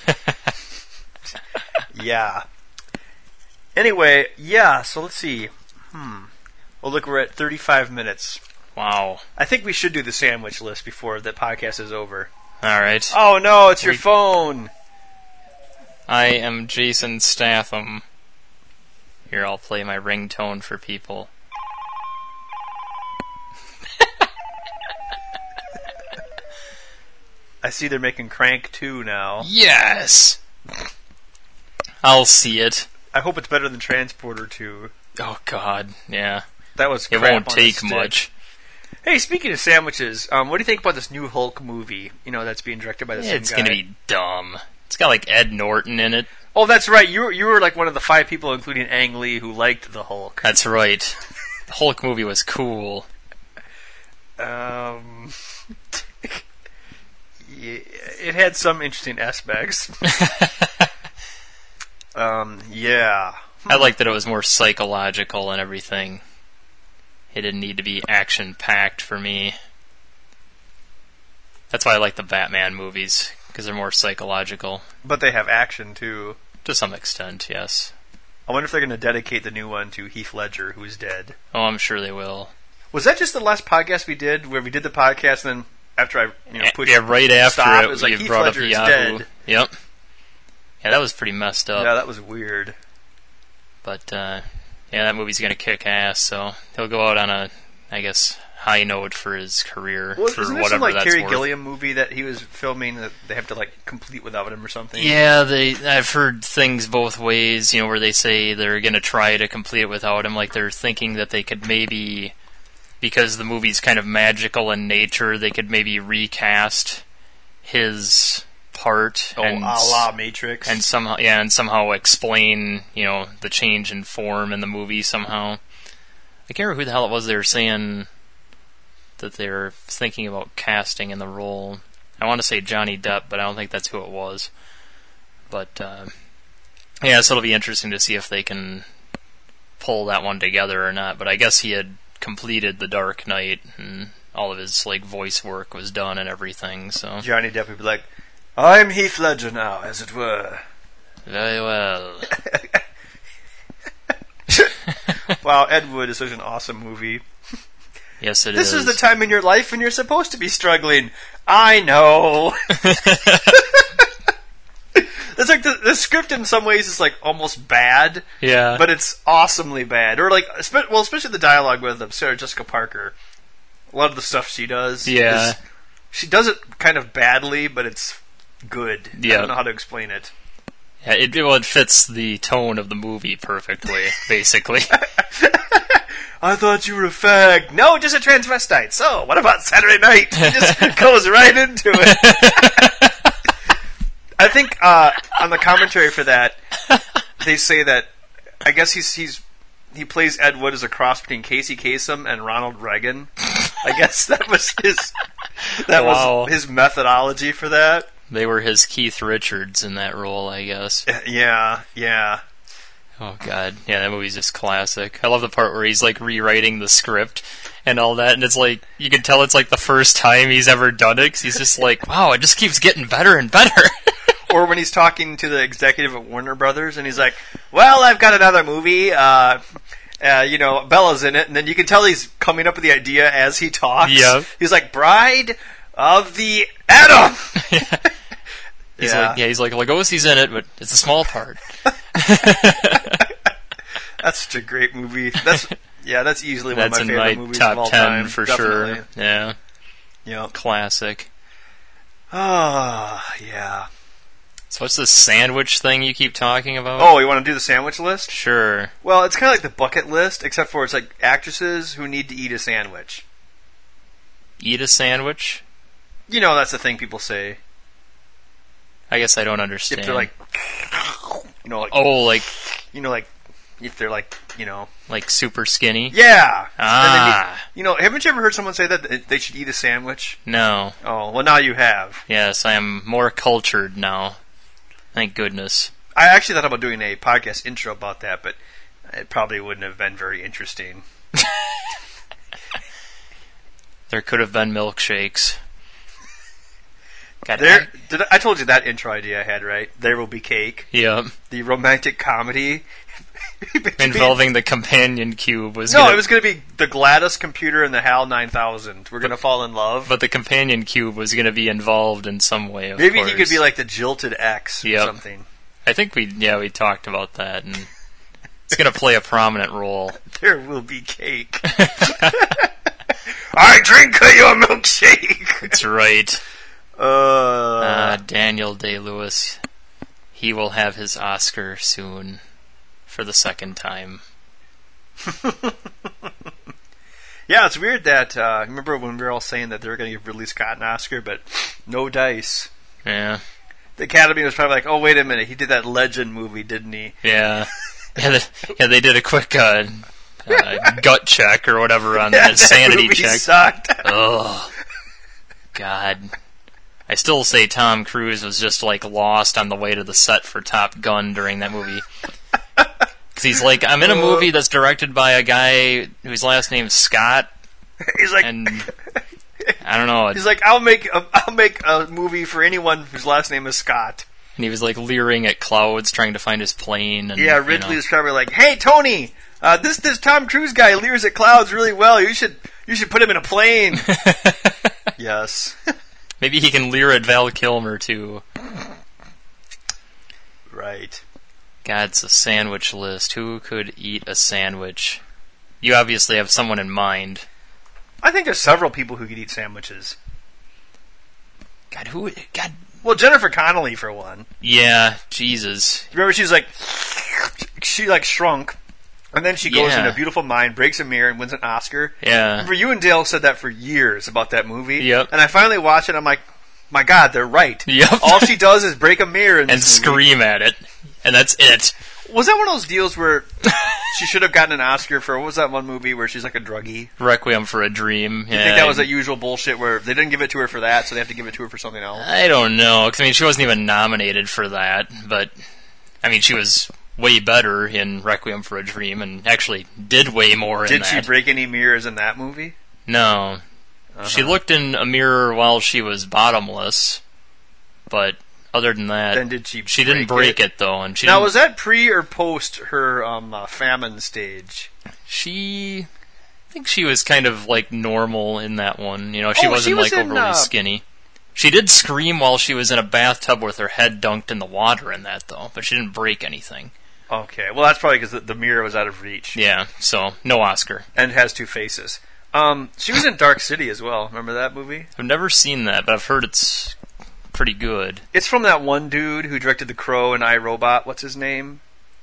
Yeah. Anyway, yeah. So let's see. Hmm. Well, look, we're at thirty-five minutes. Wow. I think we should do the sandwich list before the podcast is over. All right. Oh no, it's your we- phone. I am Jason Statham. Here, I'll play my ringtone for people. I see they're making Crank two now. Yes! I'll see it. I hope it's better than Transporter two. Oh, God, yeah. That was It crap won't on a take stick. much. Hey, speaking of sandwiches, um, what do you think about this new Hulk movie? You know, that's being directed by the Yeah, same it's guy. gonna be dumb. It's got, like, Ed Norton in it. Oh, that's right. You were, you were like one of the five people, including Ang Lee, who liked the Hulk. That's right. The Hulk movie was cool. Um, yeah, it had some interesting aspects. um, yeah. I liked that it was more psychological and everything. It didn't need to be action-packed for me. That's why I like the Batman movies, because they're more psychological. But they have action, too. To some extent, yes. I wonder if they're going to dedicate the new one to Heath Ledger, who is dead. Oh, I'm sure they will. Was that just the last podcast we did, where we did the podcast, and then after I you know, pushed yeah, right after stop, it, it was like, you Heath brought Ledger up is Yahoo. dead. Yep. Yeah, that was pretty messed up. Yeah, that was weird. But, uh, yeah, that movie's going to kick ass, so he'll go out on a, I guess, high note for his career, Well, for isn't there whatever some like that's Terry worth. Gilliam movie that he was filming that they have to like complete without him or something? Yeah, they. I've heard things both ways, you know, where they say they're going to try to complete it without him, like they're thinking that they could maybe, because the movie's kind of magical in nature, they could maybe recast his part Oh, and a la Matrix. and somehow yeah, and somehow explain, you know, the change in form in the movie somehow. I can't remember who the hell it was they were saying that they were thinking about casting in the role. I want to say Johnny Depp, but I don't think that's who it was. But, uh, yeah, so it'll be interesting to see if they can pull that one together or not. But I guess he had completed The Dark Knight, and all of his, like, voice work was done and everything, so... Johnny Depp would be like, I'm Heath Ledger now, as it were. Very well. Wow, Ed Wood is such an awesome movie. Yes, it this is. is the time in your life when you're supposed to be struggling. I know. It's like the, the script in some ways is like almost bad, Yeah. but it's awesomely bad. Or like, espe- well, especially the dialogue with um, Sarah Jessica Parker. A lot of the stuff she does, Yeah. is, she does it kind of badly, but it's good. I Yeah. don't know how to explain it. Yeah, it, well, it fits the tone of the movie perfectly, basically. I thought you were a fag. No, just a transvestite. So, what about Saturday night? It just goes right into it. I think uh, on the commentary for that, they say that I guess he's he's he plays Ed Wood as a cross between Casey Kasem and Ronald Reagan. I guess that was his that Wow. was his methodology for that. They were his Keith Richards in that role, I guess. Yeah, yeah. Oh, God. Yeah, that movie's just classic. I love the part where he's, like, rewriting the script and all that, and it's like, you can tell it's, like, the first time he's ever done it, because he's just like, wow, it just keeps getting better and better. Or when he's talking to the executive at Warner Brothers, and he's like, well, I've got another movie, uh, uh, you know, Bella's in it, and then you can tell he's coming up with the idea as he talks. Yep. He's like, Bride of the Atom! yeah. He's Yeah. like, yeah, he's like, Lugosi's in it, but it's a small part. That's such a great movie. That's yeah, that's easily That's one of my in favorite my movies top of all ten time. for Definitely. sure. Yeah, Yep. classic. Ah, yeah. So what's this sandwich thing you keep talking about? Oh, you want to do the sandwich list? Sure. Well, it's kind of like the bucket list, except for it's like actresses who need to eat a sandwich. Eat a sandwich? You know, that's the thing people say. I guess I don't understand. If they're like, you know, like, oh, like, you know, like, if they're like you know. Like super skinny? Yeah. Ah. You, you know, haven't you ever heard someone say that they should eat a sandwich? No. Oh, well, now you have. Yes, I am more cultured now. Thank goodness. I actually thought about doing a podcast intro about that, but it probably wouldn't have been very interesting. There could have been milkshakes. God, there, I, did I, I told you that intro idea I had, right? There Will Be Cake. Yep. The romantic comedy. Involving the companion cube was No, gonna, it was going to be the GLaDOS computer and the HAL nine thousand. We're going to fall in love. But the companion cube was going to be involved in some way, of Maybe course. he could be like the jilted ex or Yep. something. I think we, yeah, we talked about that, and it's going to play a prominent role. There will be cake. I drink your milkshake. That's right. Uh, Uh, Daniel Day-Lewis. He will have his Oscar soon. For the second time. Yeah, it's weird that, uh, remember when we were all saying that they were going to give Ridley Scott an Oscar, but no dice. Yeah. The Academy was probably like, oh, wait a minute, he did that Legend movie, didn't he? Yeah. Yeah, they, yeah, they did a quick uh, uh, gut check or whatever on Yeah, that sanity movie check. Sucked. Ugh. God. I still say Tom Cruise was just like lost on the way to the set for Top Gun during that movie. Because he's like, I'm in a movie that's directed by a guy whose last name's Scott. He's like, and I don't know. He's like, I'll make a, I'll make a movie for anyone whose last name is Scott. And he was like leering at clouds, trying to find his plane. And, yeah, Ridley you know. was probably like, "Hey, Tony, uh, this this Tom Cruise guy leers at clouds really well. You should you should put him in a plane." Yes. Maybe he can leer at Val Kilmer too. Right. God, it's a sandwich list. Who could eat a sandwich? You obviously have someone in mind. I think there's several people who could eat sandwiches. God, who? God. Well, Jennifer Connelly for one. Yeah, Jesus. Remember, she was like, she like shrunk, and then she goes Yeah. in A Beautiful Mind, breaks a mirror, and wins an Oscar. Yeah. Remember, you and Dale said that for years about that movie. Yep. And I finally watched it. I'm like, my God, they're right. Yep. All she does is break a mirror in And this movie. scream at it. And that's it. Was that one of those deals where she should have gotten an Oscar for, what was that one movie where she's like a druggie? Requiem for a Dream. You think that was that usual bullshit where they didn't give it to her for that, so they have to give it to her for something else? I don't know. 'Cause, I mean, she wasn't even nominated for that. But, I mean, she was way better in Requiem for a Dream and actually did way more in Did that. she break any mirrors in that movie? No. Uh-huh. She looked in a mirror while she was bottomless. But other than that, Then did she she didn't break it, though. And she Now, didn't- was that pre or post her um, uh, famine stage? She, I think she was kind of like normal in that one. You know, she Oh, wasn't she was like in, overly uh, skinny. She did scream while she was in a bathtub with her head dunked in the water in that, though. But she didn't break anything. Okay, well, that's probably because the, the mirror was out of reach. Yeah, so no Oscar. And has two faces. Um, she was in Dark City as well. Remember that movie? I've never seen that, but I've heard it's pretty good. It's from that one dude who directed The Crow and I, Robot. What's his name?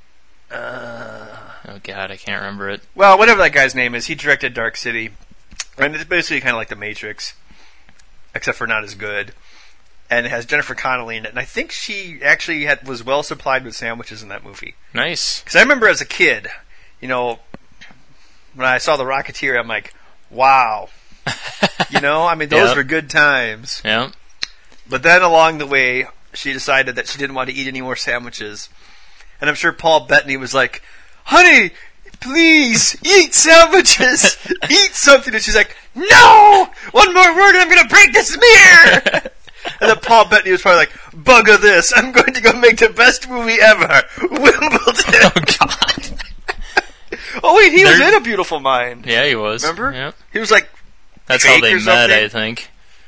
Uh, Oh God, I can't remember it. well, whatever that guy's name is, he directed Dark City. And it's basically kind of like The Matrix, except for not as good. And it has Jennifer Connelly in it. And I think she actually had, was well supplied with sandwiches in that movie. Nice. Because I remember as a kid, you know, when I saw The Rocketeer, I'm like, wow. You know, I mean, those Yep. were good times. Yeah. But then along the way, she decided that she didn't want to eat any more sandwiches. And I'm sure Paul Bettany was like, honey, please, eat sandwiches. Eat something. And she's like, no! One more word and I'm going to break this mirror! And then Paul Bettany was probably like, bugger this. I'm going to go make the best movie ever. Wimbledon. Oh God. Oh, wait, he was There- in A Beautiful Mind. Yeah, he was. Remember? Yeah. He was like, That's how fake they or met, something? I think.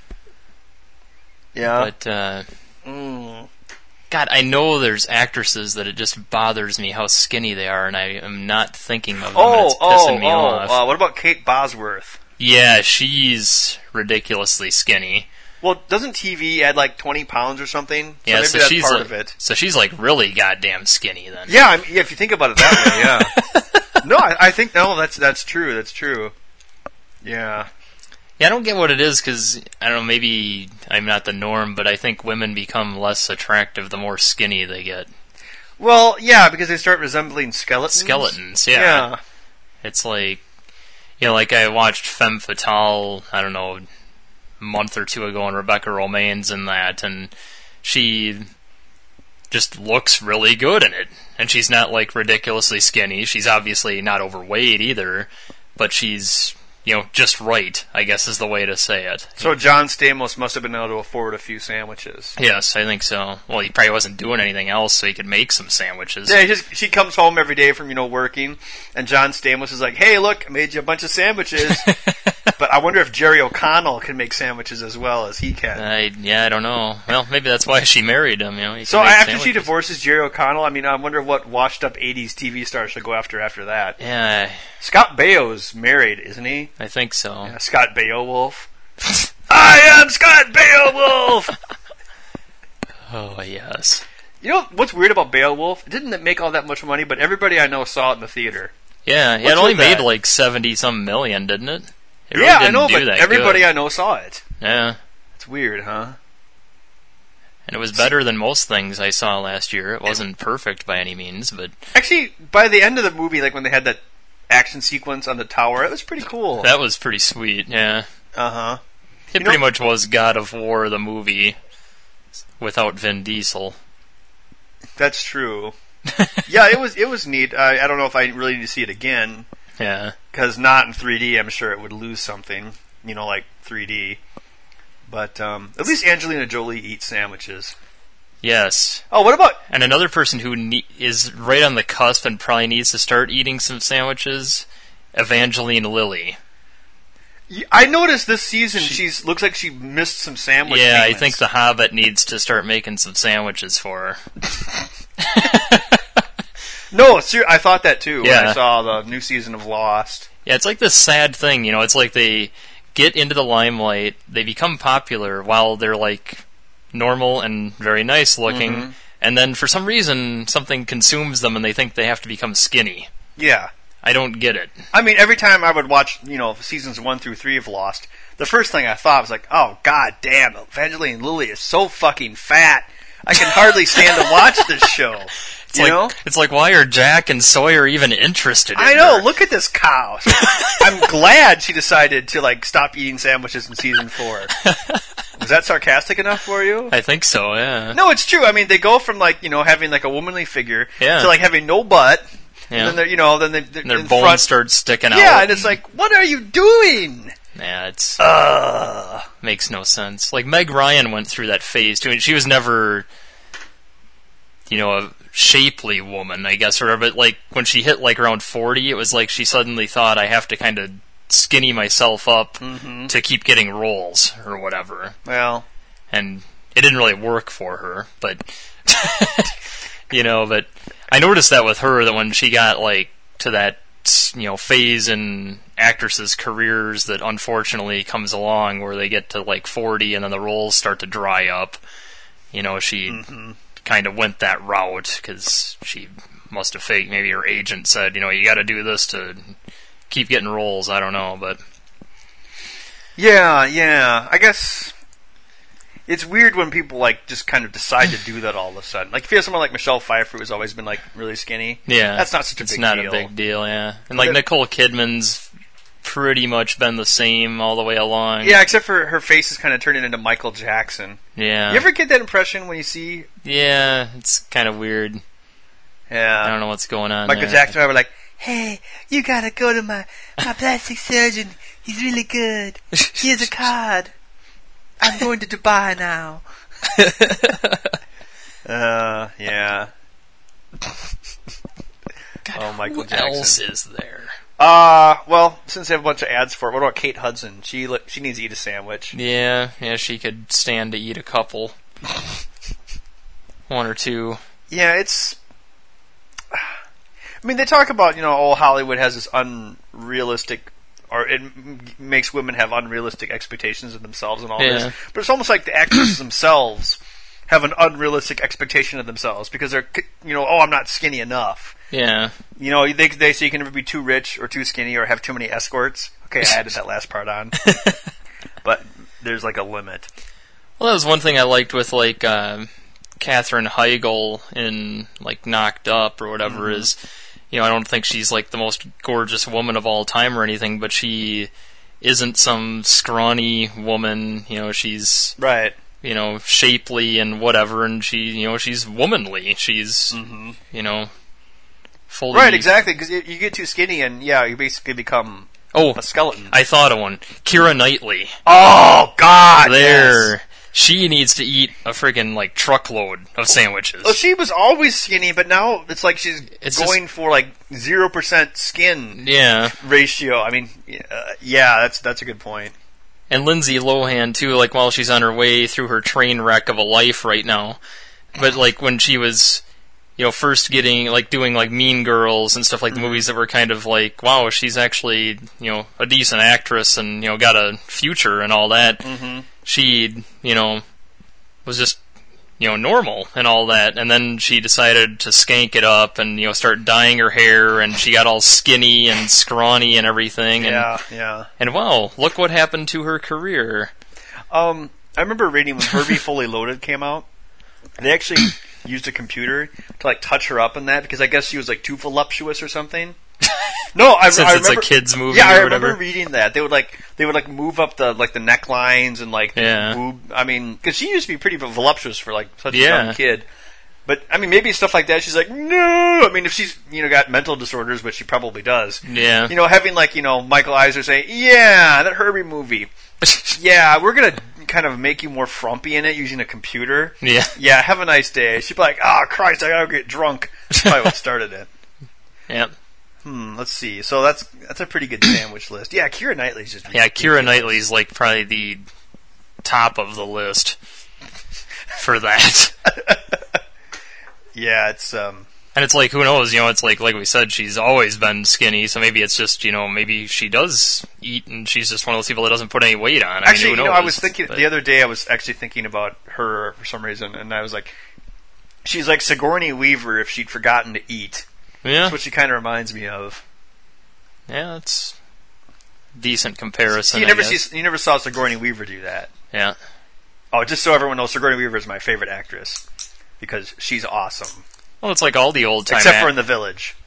yeah. But uh, Mm. God, I know there's actresses that it just bothers me how skinny they are, and I am not thinking of them, and Oh, it's oh, pissing me oh. off. Uh, what about Kate Bosworth? Yeah, she's ridiculously skinny. Well, doesn't T V add like twenty pounds or something? So Yeah, maybe so that's she's part like, of it. so she's like really goddamn skinny then. Yeah, I mean, yeah, if you think about it that way, yeah. No, I, I think no, that's that's true. That's true. Yeah. Yeah, I don't get what it is because I don't know. Maybe I'm not the norm, but I think women become less attractive the more skinny they get. Well, yeah, because they start resembling skeletons. Skeletons, yeah. Yeah. It's like, you know, like I watched Femme Fatale, I don't know, a month or two ago, and Rebecca Romijn's in that, and she just looks really good in it. And she's not, like, ridiculously skinny. She's obviously not overweight either, but she's, you know, just right, I guess is the way to say it. So John Stamos must have been able to afford a few sandwiches. Yes, I think so. Well, he probably wasn't doing anything else, so he could make some sandwiches. Yeah, he just, she comes home every day from, you know, working, and John Stamos is like, hey, look, I made you a bunch of sandwiches. But I wonder if Jerry O'Connell can make sandwiches as well as he can. I, yeah, I don't know. Well, maybe that's why she married him, you know. So after sandwiches. She divorces Jerry O'Connell, I mean, I wonder what washed-up eighties T V star she'll go after after that. Yeah. Scott Baio's married, isn't he? I think so. Yeah, Scott Beowulf. I am Scott Beowulf! Oh, yes. You know what's weird about Beowulf? It didn't make all that much money, but everybody I know saw it in the theater. Yeah, What's it only made that? like seventy-some million, didn't it? It really yeah, didn't I know, do but that everybody good. I know saw it. Yeah. It's weird, huh? And it was better than most things I saw last year. It wasn't perfect by any means, but... Actually, by the end of the movie, like when they had that action sequence on the tower, it was pretty cool. That was pretty sweet, yeah. Uh-huh. It You pretty know- much was God of War, the movie, without Vin Diesel. That's true. Yeah, it was it was neat. I, I don't know if I really need to see it again, Yeah. because not in three D, I'm sure it would lose something, you know, like three D. But um, at least Angelina Jolie eats sandwiches. Yes. Oh, what about... And another person who ne- is right on the cusp and probably needs to start eating some sandwiches, Evangeline Lilly. I noticed this season She- she's looks like she missed some sandwich Yeah, I payments. think The Hobbit needs to start making some sandwiches for her. No, ser- I thought that too when Yeah. I saw the new season of Lost. Yeah, it's like this sad thing, you know, it's like they get into the limelight, they become popular while they're like normal and very nice looking, Mhm. and then for some reason something consumes them and they think they have to become skinny. Yeah. I don't get it. I mean, every time I would watch, you know, seasons one through three of Lost, the first thing I thought was like, oh, god damn, Evangeline Lilly is so fucking fat. I can hardly stand to watch this show. It's you like, know? it's like, why are Jack and Sawyer even interested in I know, her? look at this cow. I'm glad she decided to, like, stop eating sandwiches in season four. Was that sarcastic enough for you? I think so, yeah. No, it's true. I mean, they go from, like, you know, having, like, a womanly figure Yeah. to, like, having no butt. Yeah. And then they're, you know, then they, they're And their in bones front. start sticking out. Yeah, and it's like, what are you doing? Yeah, it's Ugh. makes no sense. Like Meg Ryan went through that phase too, and she was never, you know, a shapely woman, I guess, or but like when she hit like around forty, it was like she suddenly thought, I have to kind of skinny myself up Mhm. to keep getting roles or whatever, Well, and it didn't really work for her. But you know, but I noticed that with her, that when she got like to that, you know, phase in actresses' careers that unfortunately comes along where they get to like forty and then the roles start to dry up, you know, she mhm. kind of went that route because she must have faked. Maybe her agent said, you know, you got to do this to keep getting roles. I don't know, but Yeah, yeah. I guess it's weird when people like just kind of decide to do that all of a sudden. Like if you have someone like Michelle Pfeiffer who's always been like really skinny, yeah, that's not such a it's big not deal. a big deal. Yeah, and like But- Nicole Kidman's pretty much been the same all the way along. Yeah, except for her face is kind of turning into Michael Jackson. yeah, You ever get that impression when you see? yeah. It's kind of weird. Yeah, I don't know what's going on. Michael there. Jackson. I was like, hey, you gotta go to my my plastic surgeon. He's really good. Here's a card. I'm going to Dubai now. uh, yeah. Oh, Michael Who Jackson. else is there? Uh, well, since they have a bunch of ads for it, what about Kate Hudson? She li- she needs to eat a sandwich. Yeah, yeah. She could stand to eat a couple, one or two. Yeah, it's. I mean, they talk about, you know, oh, Hollywood has this unrealistic, or it m- makes women have unrealistic expectations of themselves and all Yeah. this. But it's almost like the actresses themselves have an unrealistic expectation of themselves because they're, c- you know, oh, I'm not skinny enough. Yeah, You know, they they say you can never be too rich or too skinny or have too many escorts. Okay, I added that last part on, but there's like a limit. well, that was one thing I liked with like uh, Katherine Heigl in like Knocked Up or whatever Mm-hmm. is, you know, I don't think she's like the most gorgeous woman of all time or anything, but she isn't some scrawny woman. You know, she's Right. you know shapely and whatever, and she you know she's womanly. She's Mm-hmm. you know fully Right, exactly, because you, you get too skinny and, yeah, you basically become Oh, a skeleton. I thought of one. Keira Knightley. Oh, God, There. yes. She needs to eat a friggin' like truckload of sandwiches. Well, she was always skinny, but now it's like she's It's going just- for like zero percent skin Yeah. ratio. I mean, uh, yeah, that's that's a good point. And Lindsay Lohan too, like while she's on her way through her train wreck of a life right now. But like when she was, you know, first getting like doing like Mean Girls and stuff like the movies that were kind of like, wow, she's actually, you know, a decent actress and, you know, got a future and all that. Mm-hmm. She, you know, was just, you know, normal and all that. And then she decided to skank it up and, you know, start dyeing her hair and she got all skinny and scrawny and everything. And, Yeah, yeah. and wow, look what happened to her career. Um, I remember reading when Herbie Fully Loaded came out. They actually used a computer to like touch her up in that because I guess she was like too voluptuous or something. No, I, Since I it's remember, a kids movie Yeah, or I remember whatever. reading that. They would like they would like move up the like the necklines and like the Yeah. boob. I mean, because she used to be pretty voluptuous for like such a Yeah. young kid. But I mean, maybe stuff like that. She's like, no. I mean, if she's you know got mental disorders, which she probably does. Yeah. You know, having like you know Michael Eisner say, yeah, that Herbie movie. Yeah, we're gonna kind of make you more frumpy in it using a computer. Yeah. Yeah, have a nice day. She'd be like, oh, Christ, I gotta get drunk. That's probably what started it. Yep. Hmm, let's see. So that's that's a pretty good sandwich list. Yeah, Keira Knightley's just Yeah, Keira Knightley's like probably the top of the list for that. Yeah, it's um And it's like, who knows, you know, it's like, like we said, she's always been skinny, so maybe it's just, you know, maybe she does eat and she's just one of those people that doesn't put any weight on. I actually, mean, who you know, knows? I was thinking But- the other day. I was actually thinking about her for some reason, and I was like, she's like Sigourney Weaver if she'd forgotten to eat. Yeah, That's what she kind of reminds me of. yeah, it's decent comparison, you I never guess. see, you never saw Sigourney Weaver do that. Yeah. Oh, just so everyone knows, Sigourney Weaver is my favorite actress because she's awesome. Well, it's like all the old time Except act- for in The Village.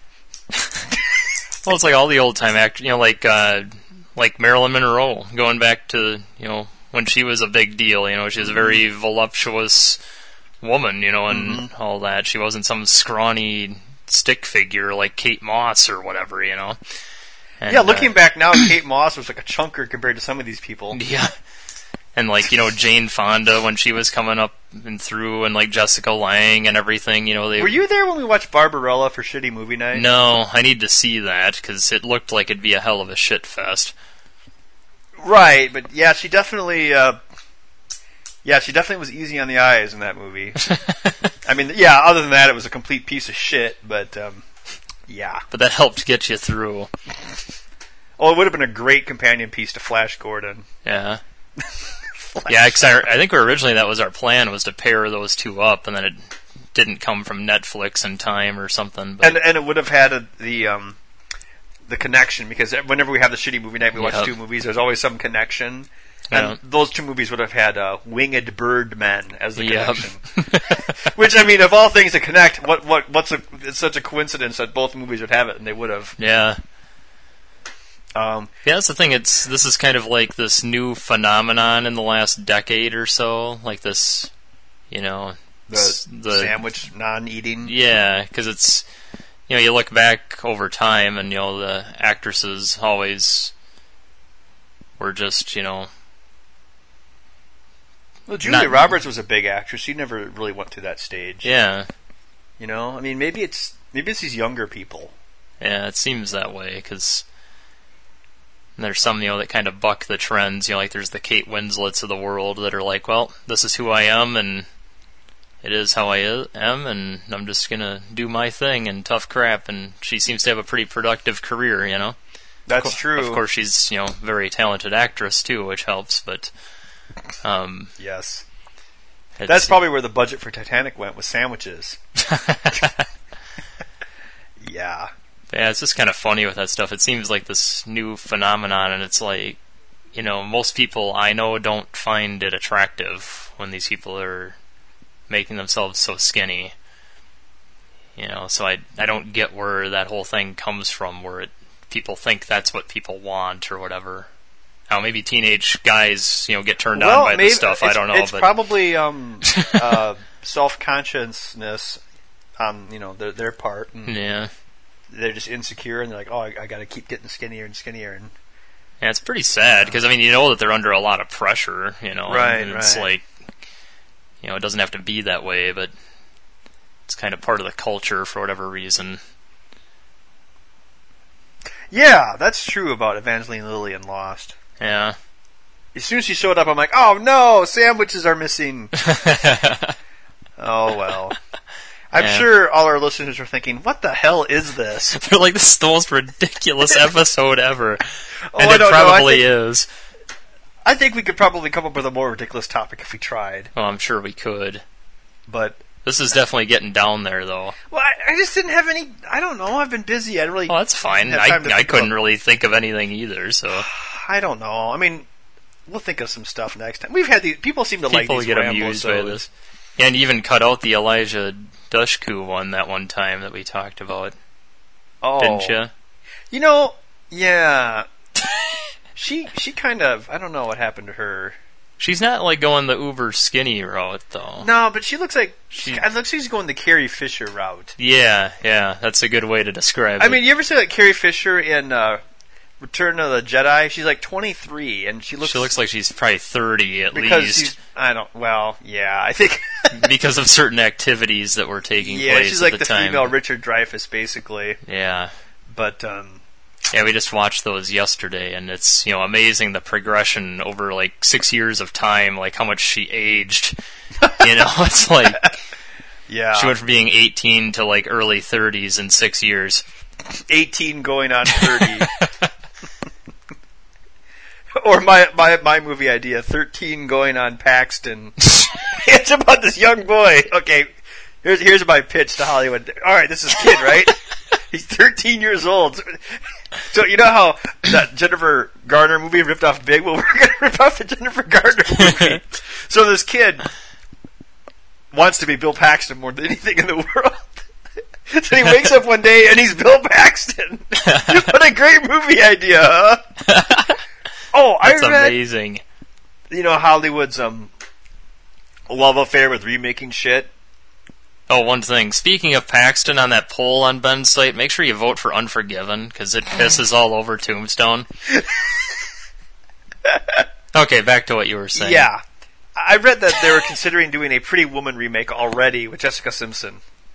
Well, it's like all the old time actors, you know, like, uh, like Marilyn Monroe, going back to, you know, when she was a big deal, you know, she was a very voluptuous woman, you know, and all that. She wasn't some scrawny stick figure like Kate Moss or whatever, you know. And, Yeah, looking uh, back now, Kate Moss was like a chunker compared to some of these people. yeah. And like, you know, Jane Fonda when she was coming up and through, and like Jessica Lange and everything, you know, they Were you there when we watched Barbarella for Shitty Movie Night? No, I need to see that because it looked like it'd be a hell of a shit fest. Right, but yeah, she definitely, uh, yeah, she definitely was easy on the eyes in that movie. I mean, yeah, other than that, it was a complete piece of shit, but, um, yeah. But that helped get you through. Oh, it would have been a great companion piece to Flash Gordon. Yeah. Yeah, 'cause I, I think originally that was our plan, was to pair those two up, and then it didn't come from Netflix in time or something. But And and it would have had a, the um, the connection, because whenever we have the Shitty Movie Night, we watch Yep. two movies, there's always some connection. Yeah. And those two movies would have had uh, Winged Birdmen as the Yep. connection. Which, I mean, of all things to connect, what what what's a, it's such a coincidence that both movies would have it, and they would have. yeah. Um, Yeah, that's the thing. It's this is kind of like this new phenomenon in the last decade or so, like this, you know, the, s- the sandwich non-eating. yeah, because it's, you know, you look back over time, and you know the actresses always were just, you know, Well, Julia Not- Roberts was a big actress. She never really went to that stage. yeah, You know, I mean, maybe it's maybe it's these younger people. yeah. It seems that way because there's some, you know, that kind of buck the trends. You know, like there's the Kate Winslets of the world that are like, well, this is who I am, and it is how I i- am, and I'm just gonna do my thing and tough crap. And she seems to have a pretty productive career, you know. That's Of cour- true. Of course, she's, you know, a very talented actress too, which helps. But um, Yes. it's- That's probably where the budget for Titanic went, with sandwiches. Yeah. Yeah, it's just kind of funny with that stuff. It seems like this new phenomenon, and it's like, you know, most people I know don't find it attractive when these people are making themselves so skinny. You know, so I I don't get where that whole thing comes from, where it, people think that's what people want or whatever. How maybe teenage guys, you know, get turned well, on by maybe, this stuff. I don't know. It's but probably um, uh, self-consciousness on you know their their part. And yeah, they're just insecure, and they're like, "Oh, I, I got to keep getting skinnier and skinnier." And yeah, it's pretty sad because I mean, you know that they're under a lot of pressure. You know, right? And it's right. like, you know, it doesn't have to be that way, but it's kind of part of the culture for whatever reason. Yeah, that's true about Evangeline Lilly in Lost. Yeah. As soon as she showed up, I'm like, oh no, sandwiches are missing. Oh well. I'm yeah. sure all our listeners are thinking, what the hell is this? They're like, this is the most ridiculous episode ever. Oh, and I it don't know. I probably think, is. I think we could probably come up with a more ridiculous topic if we tried. Well, I'm sure we could. But this is definitely getting down there, though. Well, I, I just didn't have any. I don't know. I've been busy. I didn't really. Well, that's fine. have I time to I think couldn't about- really think of anything either. So I don't know. I mean, we'll think of some stuff next time. We've had these. People seem to like people these get rambles, amused so by this. And you even cut out the Elijah Dushku one that one time that we talked about, Oh, didn't you? You know, yeah. she she kind of. I don't know what happened to her. She's not like going the uber skinny route, though. No, but she looks like She- she. It looks like she's going the Carrie Fisher route. Yeah, yeah, that's a good way to describe it. I mean, you ever see like Carrie Fisher in uh, Return of the Jedi? She's like twenty-three, and she looks she looks like she's probably thirty at because least she's. I don't. Well, yeah, I think. because of certain activities that were taking yeah, place she's at like the, the time. female Richard Dreyfuss, basically. Yeah. But um, Yeah, we just watched those yesterday, and it's, you know, amazing the progression over like six years of time, like how much she aged. You know, it's like yeah, she went from being eighteen to like early thirties in six years. eighteen going on thirty. Or my, my my movie idea, thirteen going on Paxton. It's about this young boy. Okay, here's here's my pitch to Hollywood. All right, this is kid, right? He's thirteen years old. So you know how that Jennifer Garner movie ripped off Big? Well, we're going to rip off the Jennifer Garner movie. So this kid wants to be Bill Paxton more than anything in the world. So he wakes up one day and he's Bill Paxton. What a great movie idea, huh? Oh, That's I read, amazing. you know, Hollywood's um love affair with remaking shit. Oh, one thing. Speaking of Paxton, on that poll on Ben's site, make sure you vote for Unforgiven, because it pisses all over Tombstone. Okay, back to what you were saying. Yeah. I read that they were considering doing a Pretty Woman remake already with Jessica Simpson.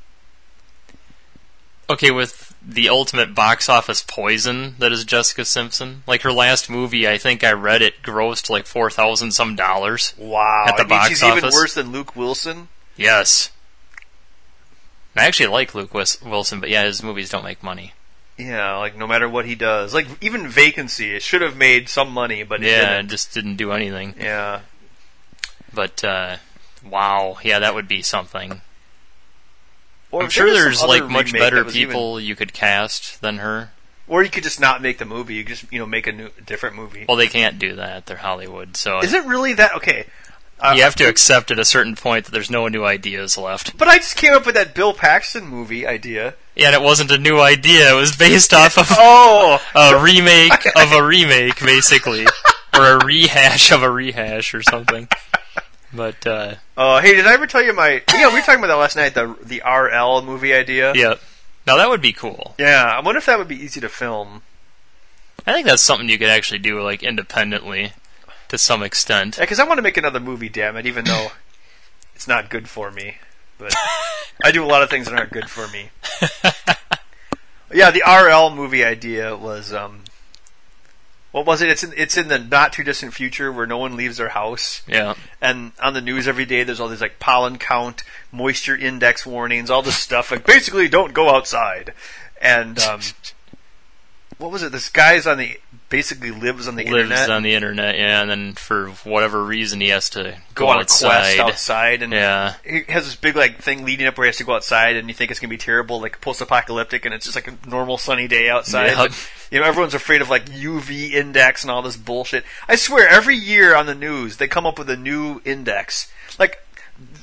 Okay, with the ultimate box office poison that is Jessica Simpson. Like, her last movie, I think I read it grossed like four thousand some dollars. Wow. At the I mean, box she's even office. worse than Luke Wilson. Yes. I actually like Luke Wis- Wilson, but yeah, his movies don't make money. Yeah, like no matter what he does. Like even Vacancy, it should have made some money, but it Yeah, it didn't. just didn't do anything. Yeah. But, uh, wow, yeah, that would be something. Or I'm if sure there was there's some like other much remake better that was people you could cast than her. Even, or you could just not make the movie. You could just, you know, make a new, different movie. Well, they can't do that. They're Hollywood, so Is it really that? Okay. Uh, you have to accept at a certain point that there's no new ideas left. But I just came up with that Bill Paxton movie idea. Yeah, and it wasn't a new idea. It was based off of Oh! a remake of a remake, basically. Or a rehash of a rehash or something. But, uh... Uh, hey, did I ever tell you my... Yeah, we were talking about that last night, the the R L movie idea. yeah. Now, that would be cool. Yeah, I wonder if that would be easy to film. I think that's something you could actually do, like, independently, to some extent. Because I want to make another movie, damn it, even though it's not good for me. But I do a lot of things that aren't good for me. Yeah, the R L movie idea was... um What was it? It's in, it's in the not too distant future where no one leaves their house. Yeah. And on the news every day, there's all these like pollen count, moisture index warnings, all this stuff. Like basically, don't go outside. And um, what was it? This guy's on the basically lives on the Lives internet. on the internet, yeah, and then for whatever reason he has to go, go on outside. a quest outside, and Yeah. he has this big like thing leading up where he has to go outside, and you think it's gonna be terrible, like post-apocalyptic, and it's just like a normal sunny day outside. Yep. But, you know, everyone's afraid of like U V index and all this bullshit. I swear, every year on the news they come up with a new index. Like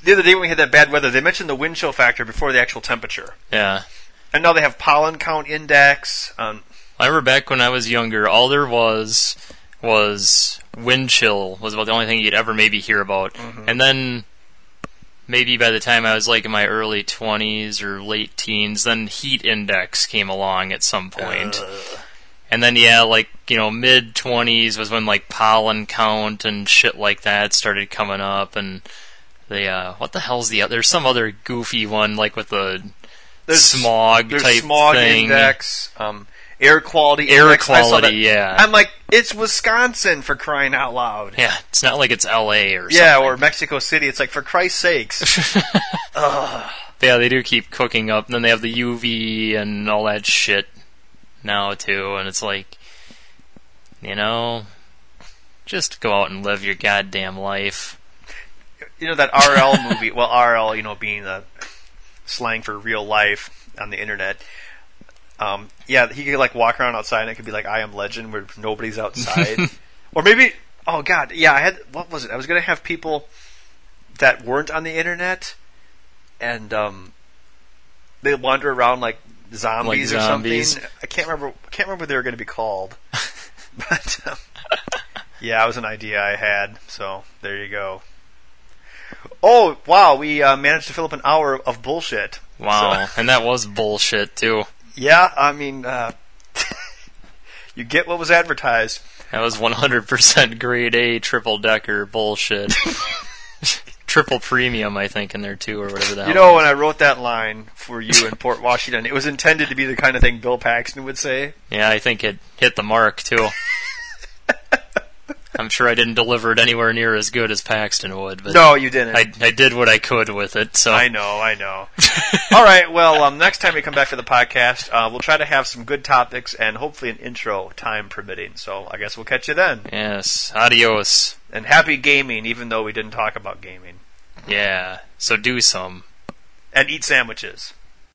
the other day when we had that bad weather, they mentioned the wind chill factor before the actual temperature. Yeah. And now they have pollen count index. Um, I remember back when I was younger, all there was was wind chill was about the only thing you'd ever maybe hear about. Mm-hmm. And then maybe by the time I was like in my early twenties or late teens, then heat index came along at some point. Uh. And then, yeah, like, you know, mid-twenties was when, like, pollen count and shit like that started coming up, and the, uh, what the hell's the other, there's some other goofy one, like, with the there's, smog there's type smog thing. index, um, air quality air index. quality, yeah. I'm like, it's Wisconsin, for crying out loud. Yeah, it's not like it's L A or something. Yeah, or Mexico City. It's like, for Christ's sakes. Ugh. Yeah, they do keep cooking up, and then they have the U V and all that shit now too, and it's like, you know, just go out and live your goddamn life. You know that R L movie, well, R L, you know, being the slang for real life on the internet. Um, yeah, he could like walk around outside and it could be like I Am Legend where nobody's outside. Or maybe, oh god, yeah, I had, what was it? I was going to have people that weren't on the internet and um, they wander around like Zombies, like zombies or something. I can't remember. I can't remember what they were going to be called. But um, yeah, it was an idea I had. So there you go. Oh wow, we uh, managed to fill up an hour of bullshit. Wow, so, and that was bullshit too. Yeah, I mean, uh, you get what was advertised. That was one hundred percent grade A triple decker bullshit. Triple premium, I think, in there too, or whatever that. You know, when I wrote that line for you in Port Washington, it was intended to be the kind of thing Bill Paxton would say. Yeah, I think it hit the mark too. I'm sure I didn't deliver it anywhere near as good as Paxton would. But no, you didn't. I, I did what I could with it. So I know, I know. All right, well, um, next time we come back for the podcast, uh, we'll try to have some good topics and hopefully an intro, time permitting. So I guess we'll catch you then. Yes, adios. And happy gaming, even though we didn't talk about gaming. Yeah, so do some. And eat sandwiches.